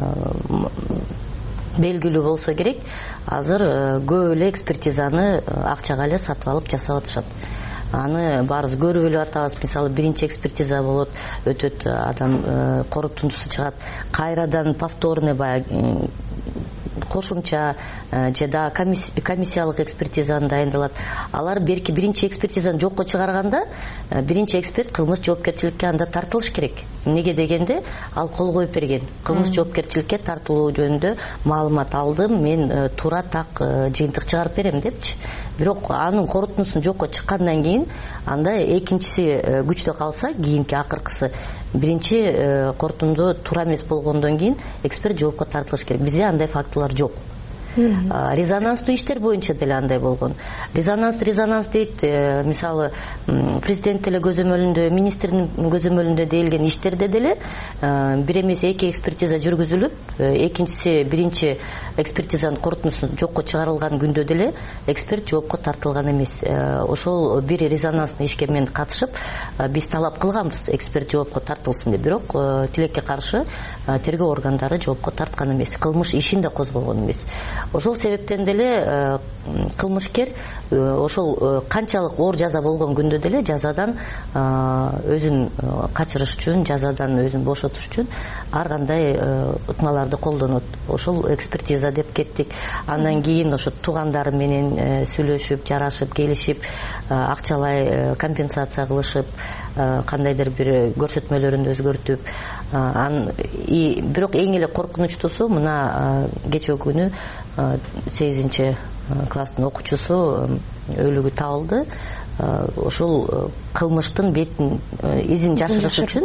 белгилүү болсо керек, азыр көп эле экспертизаны акчага эле сатып алып жасап атышат. Аны баарыбыз көрүп эле атабыз. Мисалы, биринчи экспертиза болот, өтөт, адам корутундусу чыгат, кайрадан повторный баягы кошумча же да комиссиялык экспертизаны дайындалат. Алар берки биринчи экспертизаны жокко чыгарганда, биринчи эксперт кылмыш жоопкерчиликке анда тартылыш керек. Эмнеге дегенде, ал кол коюп берген. Кылмыш жоопкерчиликке тартылуу жөнүндө маалымат алдым, мен туура так жыйынтык чыгарып берем депчи. Бирок анын корутундусун жокко чыккандан кийин, анда экинчиси күчтө калса, кийинки акыркысы биринчи корутунду туура эмес болгондон кийин эксперт жоопко тартылыш керек. Бизде андай фактылар жок. Резонанстуу иштер боюнча деле андай болгон. Резонанс резонанс дейт, мисалы, президент деле көзөмөлүндө, министрдин көзөмөлүндө дейилген иштерде деле бир эмес эки экспертиза жүргүзүлүп, экинчиси биринчи экспертизанын корутундусу жокко чыгарылган күндө деле эксперт жоопко тартылган эмес. Ошол бир резонанстуу ишке мен катышып, биз талап кылганбыз эксперт жоопко тартылсын деп, бирок тилекке каршы тергөө органдары жоопко тарткан эмес, кылмыш ишин да козголгон эмес. Ошол себептен деле кылмышкер ошол канчалык оор жаза болгон күндө деле жазадан өзүн качырыш үчүн, жазадан өзүн бошотуш үчүн ар кандай ыкмаларды колдонот. Ошол экспертиза деп кеттик. Андан кийин ошо туугандары менен сүйлөшүп, жарашып, келишип, акчалай компенсация кылышып, кандайдыр бир көрсөтмөлөрүн өзгөртүп, бирок эң эле коркунучтуусу мына кечээ күнү сегизинчи класстын окуучусу өлүгү табылды. ошол кылмыштын бетин изин жашырыш үчүн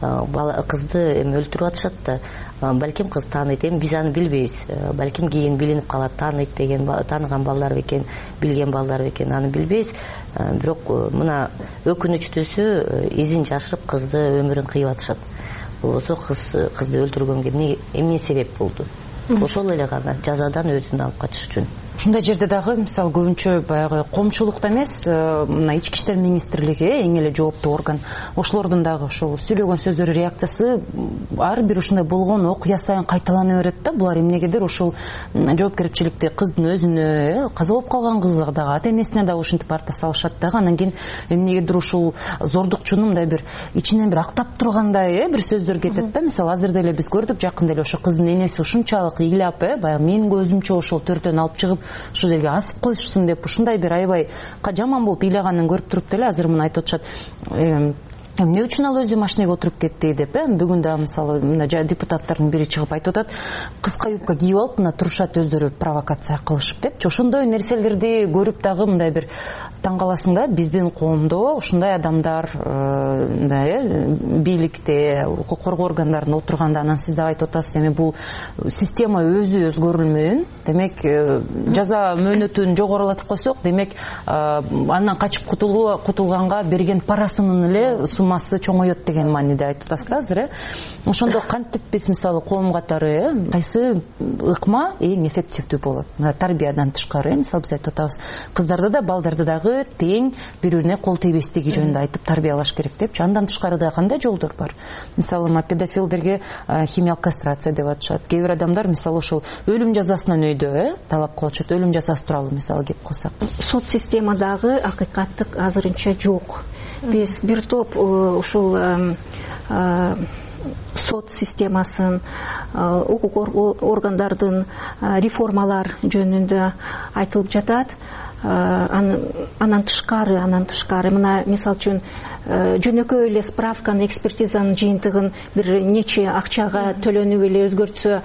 кызды эми өлтүрүп атышат да. Балким кыз тааныйт, эми биз аны билбейбиз. Балким кийин билинип калат, тааныйт деген, тааныган балдар бекен, билген балдар бекен, аны билбейбиз. Бирок мына өкүнүчтүүсү изин жашырып кызды өмүрүн кыйып атышат. Болбосо кыз кызды өлтүргөнгө эмне себеп болду? Ошол эле гана жазадан өзүн алып качыш үчүн. Ушундай жерде дагы мисалы көбүнчө баягы коомчулукта эмес, мына ички иштер министрлиги эң эле жооптуу орган, ошолордун дагы ошол сүйлөгөн сөздөрү, реакциясы ар бир ушундай болгон окуя сайын кайталана берет да. Булар эмнегедир ушул жоопкерчиликти кыздын өзүнө, каза болуп калган кызга дагы, ата энесине дагы ушинтип арта салышат дагы. Анан кийин эмнегедир ушул зордукчуну мындай бир ичинен бир актап тургандай бир сөздөр кетет да. Мисалы азыр деле биз көрдүк, жакында эле ошо кыздын энеси ушунчалык ыйлап, баягы мен көзүмчө ошол төртөн алып чыгып ушул жерге асып коюшсун деп ушундай бир аябай жаман болуп ыйлаганын көрүп туруп деле азыр мына айтып атышат. Эмне үчүн ал өзү машинеге отуруп кетти деп. Бүгүн да мисалы мына депутаттардын бири чыгып айтып атат, кыска юбка кийип алып мына турушат өздөрү провокация кылышып деп. Ошондой нерселерди көрүп дагы мындай бир таң каласың да, биздин коомдо ушундай адамдар мындай бийликте, укук коргоо органдарында отурганда, анан сиз дагы айтып атасыз, эми бул система өзү өзгөрүлмөйүн. Демек жаза мөөнөтүн жогорулатып койсок, демек андан качып кутулганга берген парасынын эле суммасы чоңоет деген мааниде айтып атасыз да азыр. Ошондо кантип биз мисалы коом катары кайсы ыкма эң эффективдүү болот? Тарбиядан тышкары мисалы биз айтып атабыз, кыздарды да балдарды дагы тең бири-бирине кол тийбестиги жөнүндө айтып тарбиялаш керек депчи. Андан тышкары да кандай жолдор бар? Мисалы педофилдерге химиялык кастрация деп атышат. Кээ бир адамдар мисалы ошол өлүм жазасынан өйдө талап кылып атышат. Өлүм жазасы тууралуу мисалы кеп калсак, сот системадагы акыйкаттык азырынча жок. Биз бир топ ушул сот системасын, укук органдардын реформалар жөнүндө айтылып жатат. Анан тышкары, анан тышкары мына мисалы үчүн жөнөкөй эле справканы, экспертизанын жыйынтыгын бир нече акчага төлөнүп эле өзгөртсө,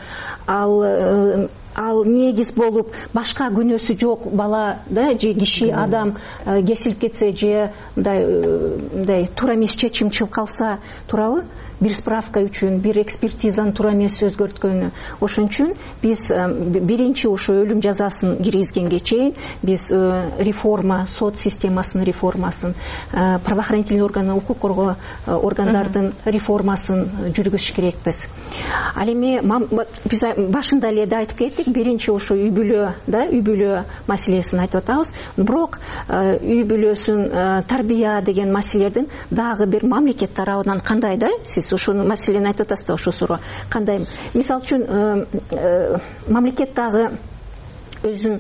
ал ал негиз болуп башка күнөөсү жок бала да же киши адам кесилип кетсе же мындай мындай туура эмес чечим чыгып калса, туурабы? Бир справка үчүн, бир экспертизаны туура эмес өзгөрткөнү. Ошон үчүн биз биринчи ошо өлүм жазасын киргизгенге чейин биз реформа, сот системасынын реформасын, правоохранительный органы, укук коргоо органдардын реформасын жүргүзүш керекпиз. Ал эми биз башында эле да айтып кеттик, биринчи ошо үй бүлө, да, үй бүлө маселесин айтып атабыз. Бирок үй бүлөсүн тарбия деген маселелердин дагы бир мамлекет тарабынан кандай да, сиз ушуну маселени айтып атасыз да, ошо суроо кандай? Мисалы үчүн мамлекет дагы өзүнүн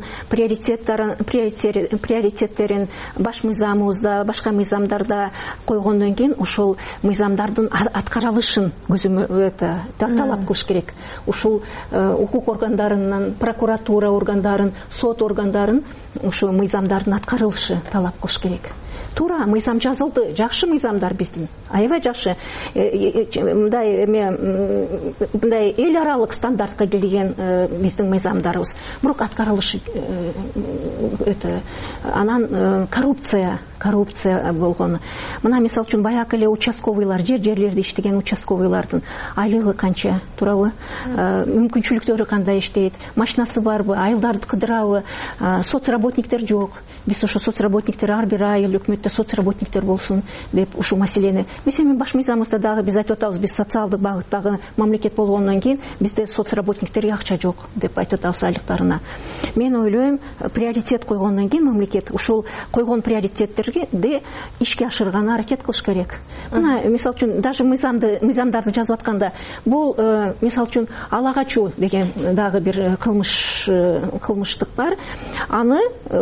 приоритеттерин баш мыйзамыбызда, башка мыйзамдарда койгондон кийин ошол мыйзамдардын аткарылышын талап кылыш керек. Ушул укук органдарынын, прокуратура органдарын, сот органдарын ошо мыйзамдардын аткарылышы талап кылыш керек. Туура мыйзам жазылды, жакшы мыйзамдар биздин, аябай жакшы. Мындай эме мындай эл аралык стандартка келген биздин мыйзамдарыбыз. Бирок аткарылышы өтө анан коррупция, коррупция болгону. Мына мисалы үчүн баягы эле участковыйлар, жер жерлерде иштеген участковыйлардын айлыгы канча, туурабы? Мүмкүнчүлүктөрү кандай иштейт? Машинасы барбы? Айылдарды кыдырабы? Соцработниктер жок. Биз ошо соцработниктер ар бир айыл өкмөттө соцработниктер болсун деп ушул маселени. Биз эми баш мыйзамыбызда дагы биз айтып атабыз, биз социалдык багыттагы мамлекет болгондон кийин бизде соцработниктерге акча жок деп айтып атабыз айлыктарына. Мен ойлойм, приоритет койгондон кийин мамлекет ушул койгон приоритеттерди ишке ашырганы аракет кылыш керек. Мына мисалы үчүн даже мыйзамды мыйзамдарды жазып атканда бул мисалы үчүн ала качуу деген дагы бир кылмыш кылмыштык бар. Аны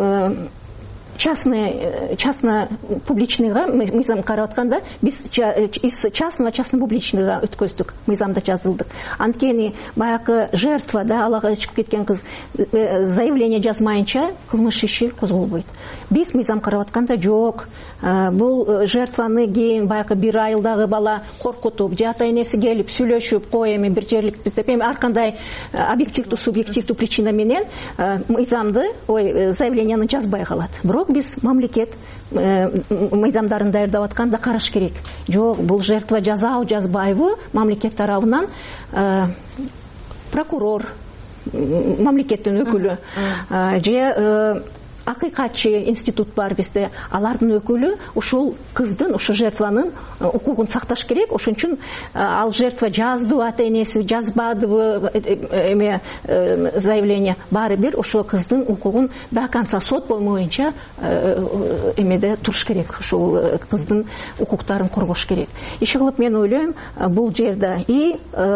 частный частно публичныйга мыйзам карап атканда биз частно частно публичныйга өткөздүк, мыйзамда жазылдык. Анткени баягы жертва да алага чыгып кеткен кыз заявление жазмайынча кылмыш иши козголбойт. Биз мыйзам карап атканда жок, бул жертваны кийин баягы бир айылдагы бала коркутуп, же ата энеси келип сүйлөшүп, кой эми бир жерликпиз деп эми ар кандай объективдүү субъективдүү причина менен мыйзамды, ой, заявлениени жазбай калат. Бирок биз мамлекет мыйзамдарын даярдап атканда караш керек. Жок, бул жертва жазабы жазбайбы мамлекет тарабынан прокурор, мамлекеттин өкүлү же акыйкатчы институт бар бизде, алардын өкүлү ушул кыздын, ушул жертванын укугун сакташ керек. Ошон үчүн ал жертва жаздыбы, ата энеси жазбадыбы эме заявление, баары бир ошол кыздын укугун до конца сот болмоюнча эмеде туруш керек. Ушул кыздын укуктарын коргош керек. Иши кылып мен ойлойм, бул жерде и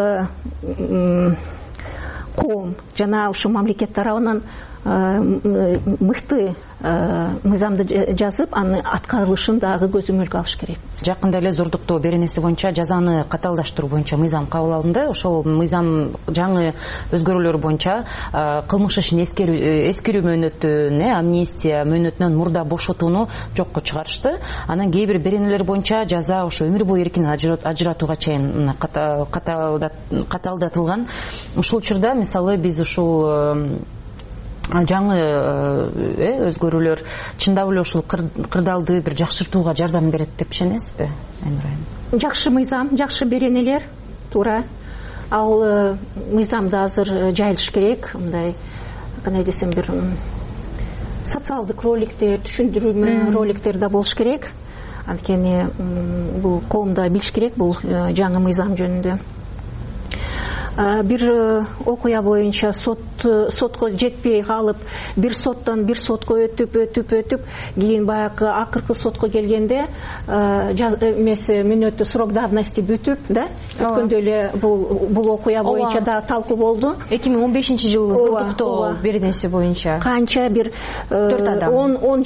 коом жана ушу мамлекет тарабынан мыкты мыйзамды жазып, аны аткарылышын дагы көзөмөлгө алыш керек. Жакында эле зордуктоо беренеси боюнча жазаны катаалдаштыруу боюнча мыйзам кабыл алынды. Ошол мыйзам жаңы өзгөрүүлөр боюнча кылмыш ишин эскерүү мөөнөтүнө, амнистия мөөнөтүнөн мурда бошотууну жокко чыгарышты. Анан кээ бир беренелер боюнча жаза ошо өмүр бою эркин ажыратууга чейин катаалдатылган. Ушул учурда мисалы биз ушул жаңы өзгөрүүлөр чындап эле ушул кырдаалды бир жакшыртууга жардам берет деп ишенесизби, Айнур айым? Жакшы мыйзам, жакшы беренелер, туура. Ал мыйзамда азыр жайылыш керек, мындай кандай десем бир социалдык роликтер, түшүндүрмө роликтер да болуш керек. Анткени бул коомда билиш керек бул жаңы мыйзам жөнүндө. Бир окуя боюнча сот сотко жетпей калып, бир соттон бир сотко өтүп өтүп өтүп кийин баягы акыркы сотко келгенде эмеси мүнөтү срок давности бүтүп, да? Өткөндө эле бул бул окуя боюнча да талкуу болду. эки миң он бешинчи жылы зордуктоо беренеси боюнча канча бир он он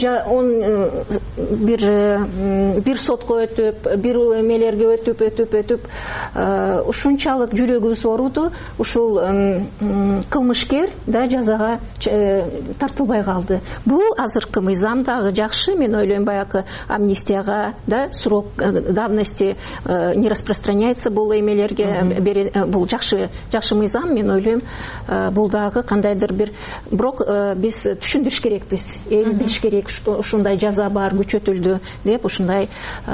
бир бир сотко өтүп, бир эмелерге өтүп өтүп өтүп ушунчалык жүрөгүбүз ооруду. Ушул кылмышкер да жазага тартылбай калды. Бул азыркы мыйзам дагы жакшы, мен ойлойм, баягы амнистияга да срок давности не распространяется бул эмелерге. Бул жакшы жакшы мыйзам, мен ойлойм, бул дагы кандайдыр бир, бирок биз түшүндүрүш керекпиз. Эл билиш керек, ушундай жаза бар, күчөтүлдү деп, ушундай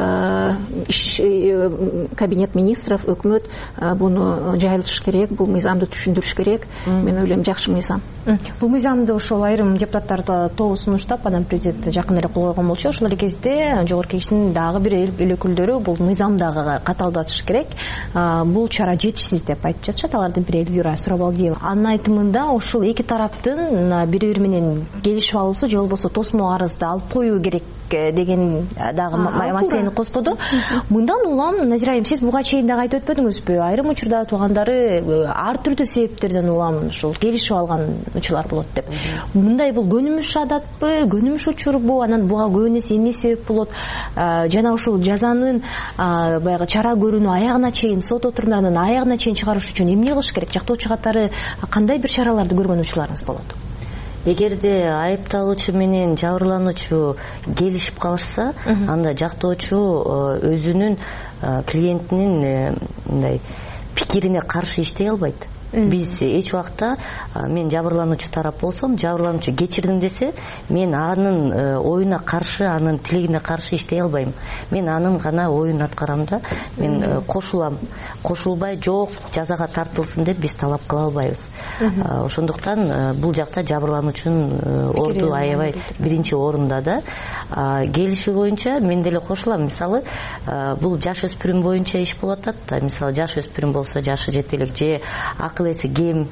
кабинет министров, өкмөт буну жайылтыш керек. Бул мыйзамды түшүндүрүш керек. Мен ойлойм, жакшы мыйзам. Бул мыйзамды ошол айрым депутаттар толук сунуштап, анан президент жакында эле кол койгон болчу. Ошол эле кезде жогорку кеңештин дагы бир эл өкүлдөрү бул мыйзамдагы катаалдатыш керек. Бул чара жетишсиз деп айтып жатышат. Алардын бири Элвира Сурабалдиева. Анын айтымында ушул эки тараптын бири-бири менен келишип алуусу же болбосо тосмо арызды алып коюу керек деген дагы маселени козгоду. Мындан улам, Назира айым, сиз буга чейин дагы айтып өтпөдүңүзбү? Айрым учурда туугандары ар түрдүү себептерден улам ушул келишип алган учурлар болот деп. Мындай бул көнүмүш адатпы, көнүмүш учурбу? Анан буга көбүнесе эмне себеп болот? Жана ушул жазанын баягы чара көрүүнү аягына чейин, сот отурумдарынын аягына чейин чыгарыш үчүн эмне кылыш керек? Жактоочу катары кандай бир чараларды көргөн учурларыңыз болот? Эгерде айыпталуучу менен жабырлануучу келишип калышса, анда жактоочу өзүнүн клиентинин мындай пикирине каршы иштей албайт. Биз эч убакта, мен жабырлануучу тарап болсом, жабырлануучу кечирдим десе, мен анын оюна каршы, анын тилегине каршы иштей албайм. Мен анын гана оюн аткарам да, мен кошулам. Кошулбай, жок, жазага тартылсын деп биз талап кыла албайбыз. Ошондуктан бул жакта жабырлануучунун орду аябай биринчи орунда да. Келишүү боюнча мен деле кошулам. Мисалы, бул жаш өспүрүм боюнча иш болуп атат да. Мисалы, жаш өспүрүм болсо, жашы жетелик же акыл эси кем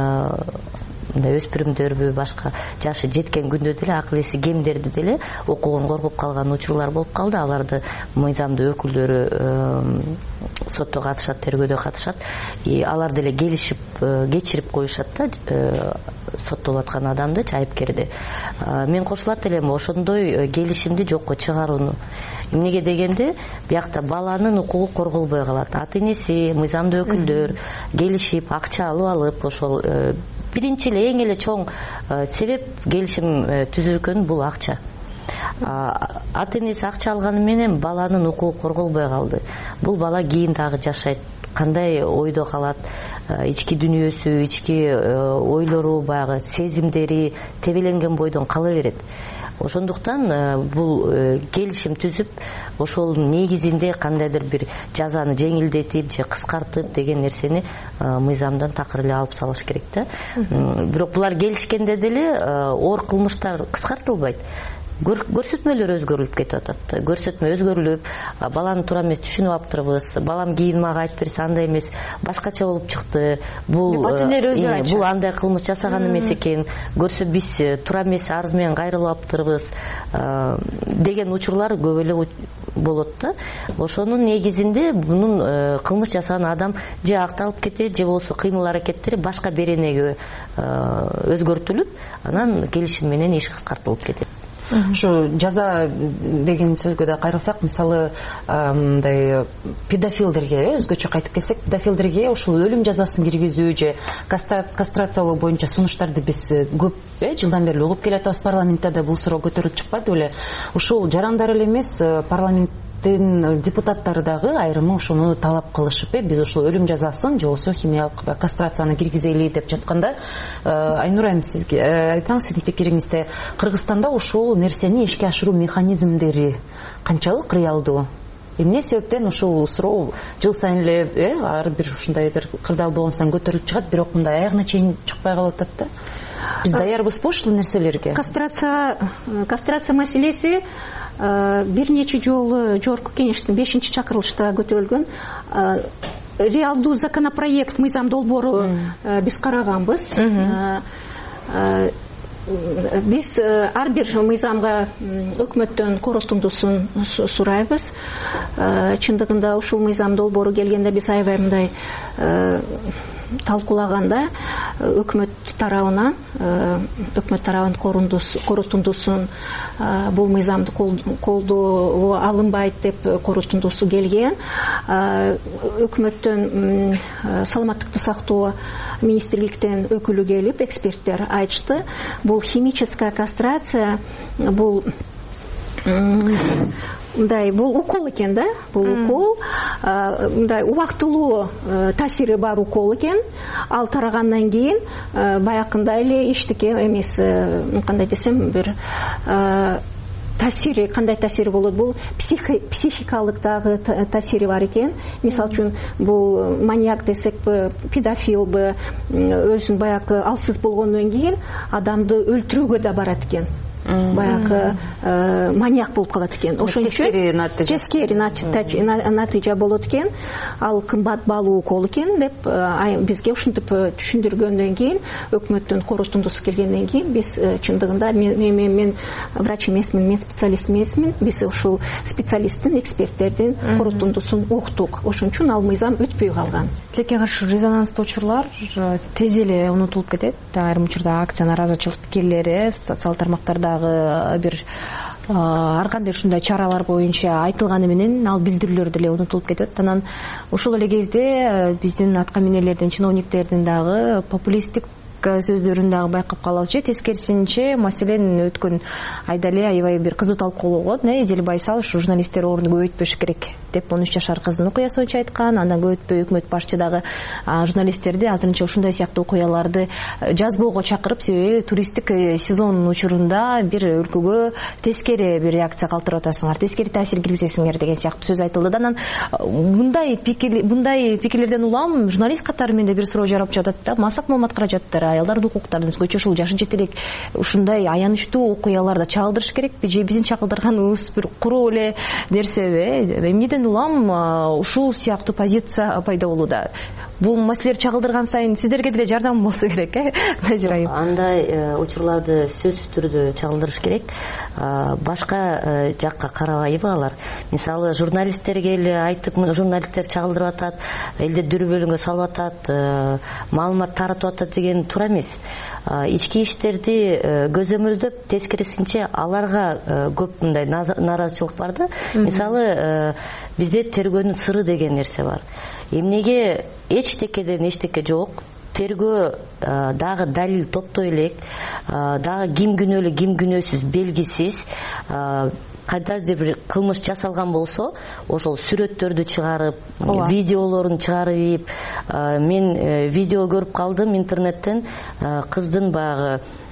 мындай өспүрүмдөрбү, башка жашы жеткен күндө деле акыл эси кемдерди деле укугун коргоп калган учурлар болуп калды. Аларды мыйзамдуу өкүлдөрү сотто катышат, тергөөдө катышат. И алар деле келишип, кечирип коюшат да соттолуп аткан адамды, айыпкерди. Мен кошулат элем ошондой келишимди жокко чыгарууну. Эмнеге дегенде, биякта баланын укугу корголбой калат. Ата энеси, мыйзамдуу өкүлдөр келишип, акча алып алып, ошол биринчи эле эң эле чоң себеп келишим түзүлгөн бул акча. Ата энеси акча алганы менен баланын укугу корголбой калды. Бул бала кийин дагы жашайт. Кандай ойдо калат, ички дүнүйөсү, ички ойлору, баягы сезимдери тебеленген бойдон кала берет. ошондуктан бул келишим түзүп ошол негизинде кандайдыр бир жазаны жеңилдетип же кыскартып деген нерсени мыйзамдан такыр эле алып салыш керек да. Бирок булар келишкенде деле оор кылмыштар кыскартылбайт. Көрсөтмөлөр өзгөрүлүп кетип атат. Көрсөтмө өзгөрүлүп, баланы туура эмес түшүнүп аптырбыз. Балам кийин мага айтып берсе андай эмес, башкача болуп чыкты. Бул бул андай кылмыш жасаган эмес экен. Көрсө биз туура эмес арыз менен кайрылып аптырбыз деген учурлар көп эле болот да. Ошонун негизинде мунун кылмыш жасаган адам же акталып кетет, же болбосо кыймыл аракеттери башка беренеге өзгөртүлүп, анан келишим менен иш кыскартылып кетет. Ушу жаза деген сөзгө да кайрылсак, мисалы мындай педофилдерге өзгөчө кайтып келсек, педофилдерге ушул өлүм жазасын киргизүү же кастрациялоо боюнча сунуштарды биз көп жылдан бери угуп келатабыз. Парламентте да бул суроо көтөрүлүп чыкпады беле. Ушул жарандар эле эмес, парламент депутаттары дагы айрымы ушуну талап кылышып, биз ушул өлүм жазасын же болбосо химиялык кастрацияны киргизели деп жатканда, Айнур айым, сизге айтсаңыз, сиздин пикириңизде Кыргызстанда ушул нерсени ишке ашыруу механизмдери канчалык реалдуу? Эмне себептен ушул суроо жыл сайын эле ар бир ушундай бир кырдаал болгон сайын көтөрүлүп чыгат, бирок мындай аягына чейин чыкпай калып атат да? Биз даярбызбы ушул нерселерге? Кастрация кастрация маселеси бир нече жолу жогорку кеңештин бешинчи чакырылышта көтөрүлгөн. Реалдуу законопроект мыйзам долбоору биз караганбыз. Биз ар бир мыйзамга өкмөттөн коротундусун сурайбыз. Чындыгында ушул мыйзам долбоору келгенде биз аябай мындай талкуулаганда өкмөт тарабынан өкмөт тарабынын коротундусун бул мыйзамды колдоо алынбайт деп коротундусу келген. Өкмөттөн саламаттыкты сактоо министрликтен өкүлү келип, эксперттер айтышты. Бул химическая кастрация, бул мындай бул укол экен да, бул укол мындай убактылуу таасири бар укол экен. Ал тарагандан кийин баякында эле эчтеке эмес, кандай десем, бир таасири, кандай таасири болот? Бул психикалык дагы таасири бар экен. Мисалы үчүн бул маньяк десекпи, педофилби, өзүн баягы алсыз болгондон кийин адамды өлтүрүүгө да барат экен. Баягы маньяк болуп калат экен. Ошон үчүн тескери натыйжа болот экен. Ал кымбат баалуу укол экен деп бизге ушинтип түшүндүргөндөн кийин, өкмөттөн коротундусу келгенден кийин биз чындыгында мен мен врач эмесмин, мен специалист эмесмин. Биз ушул специалисттин, эксперттердин коротундусун уктук. Ошон үчүн ал мыйзам өтпөй калган. Тилекке каршы резонанстуу учурлар тез эле унутулуп кетет. Айрым учурда акция, нааразычылык пикирлери социалдык тармактарда бир ар кандай ушундай чаралар боюнча айтылганы менен ал билдирүүлөр деле унутулуп кетет. Анан ушул эле кезде биздин атка минерлердин, чиновниктердин дагы популисттик сөздөрүн дагы байкап калабыз же. Тескерисинче, маселен өткөн айда эле аябай бир кызуу талкуулоо болгон. Эдил Байсал ушу журналисттер ордун көбөйтпөш керек деп он үч жашар кыздын окуясы боюнча айткан. Андан көбөйтпөй өкмөт башчы дагы журналисттерди азырынча ушундай сыяктуу окуяларды жазбоого чакырып, себеби туристтик сезонун учурунда бир өлкөгө тескери бир реакция калтырып атасыңар, тескери таасир киргизесиңер деген сыяктуу сөз айтылды. Анан мындай пикир мындай пикирлерден улам журналист катары менде бир суроо жарап жатат да. Масак Момат каражаттары аялдардын укуктарын өзгөчө ушул жашы жетелек ушундай аянычтуу окуяларда чагылдырыш керекпи же биздин чагылдырганыбыз бир куруу эле нерсеби? Эмнеден улам ушул сыяктуу позиция пайда болууда? Бул маселелер чагылдырган сайын сиздерге деле жардам болсо керек, э? Назира айым. Андай учурларды сөзсүз түрдө чагылдырыш керек. Башка жакка карабайбы алар? Мисалы, журналисттерге эле айтып, журналисттер чагылдырып атат, элди дүрбөлүнгө салып атат, маалымат таратып атат деген туура эмес. Ички иштерди көзөмөлдөп, тескерисинче аларга көп мындай нааразычылык бар да. Мисалы, бизде тергөөнүн сыры деген нерсе бар. Эмнеге эчтекеден эчтеке жок, тергөө дагы далил топтой элек, дагы ким күнөөлүү, ким күнөөсүз белгисиз, кайдадыр бир кылмыш жасалган болсо, ошол сүрөттөрдү чыгарып, видеолорун чыгарып, мен видео көрүп калдым интернеттен, кыздын баягы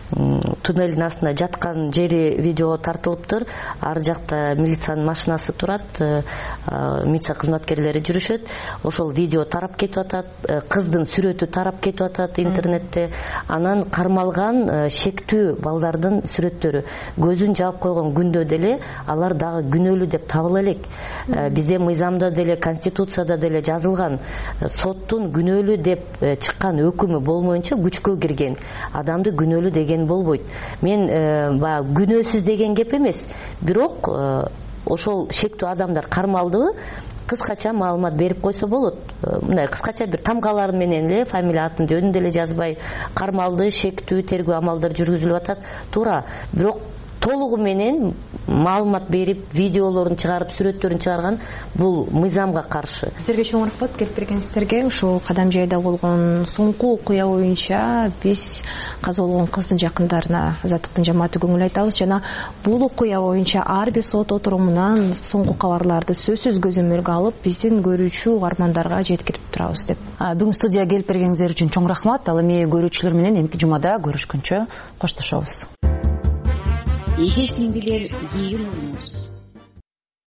туннелдин астында жаткан жери видеого тартылыптыр. Ар жакта милициянын машинасы турат, милиция кызматкерлери жүрүшөт. Ошол видео тарап кетип атат, кыздын сүрөтү тарап кетип атат интернетте. Анан кармалган шектүү балдардын сүрөттөрү көзүн жаап койгон күндө деле алар дагы күнөөлүү деп табыла элек. Бизде мыйзамда деле, конституцияда деле жазылган, соттун күнөөлүү деп чыккан өкүмү болмоюнча күчкө кирген адамды күнөөлүү деген болбойт. Мен баягы күнөөсүз деген кеп эмес, бирок ошол шектүү адамдар кармалдыбы кыскача маалымат берип койсо болот. Мындай кыскача бир тамгалар менен эле, фамилия атын жөнүн деле жазбай кармалды, шектүү тергөө амалдары жүргүзүлүп атат. Туура, бирок толугу менен маалымат берип, видеолорун чыгарып, сүрөттөрүн чыгарган бул мыйзамга каршы. Сиздерге чоң рахмат келип бергениңиздерге. Ушул Кадам жайда болгон соңку окуя боюнча биз каза болгон кыздын жакындарына Азаттыктын жамааты көңүл айтабыз жана бул окуя боюнча ар бир сот отурумунан соңку кабарларды сөзсүз көзөмөлгө алып, биздин көрүүчү угармандарга жеткирип турабыз деп. Бүгүн студияга келип бергениңиздер үчүн чоң рахмат. Ал эми көрүүчүлөр менен эмки жумада көрүшкөнчө коштошобуз. Эже сиңдилер кийин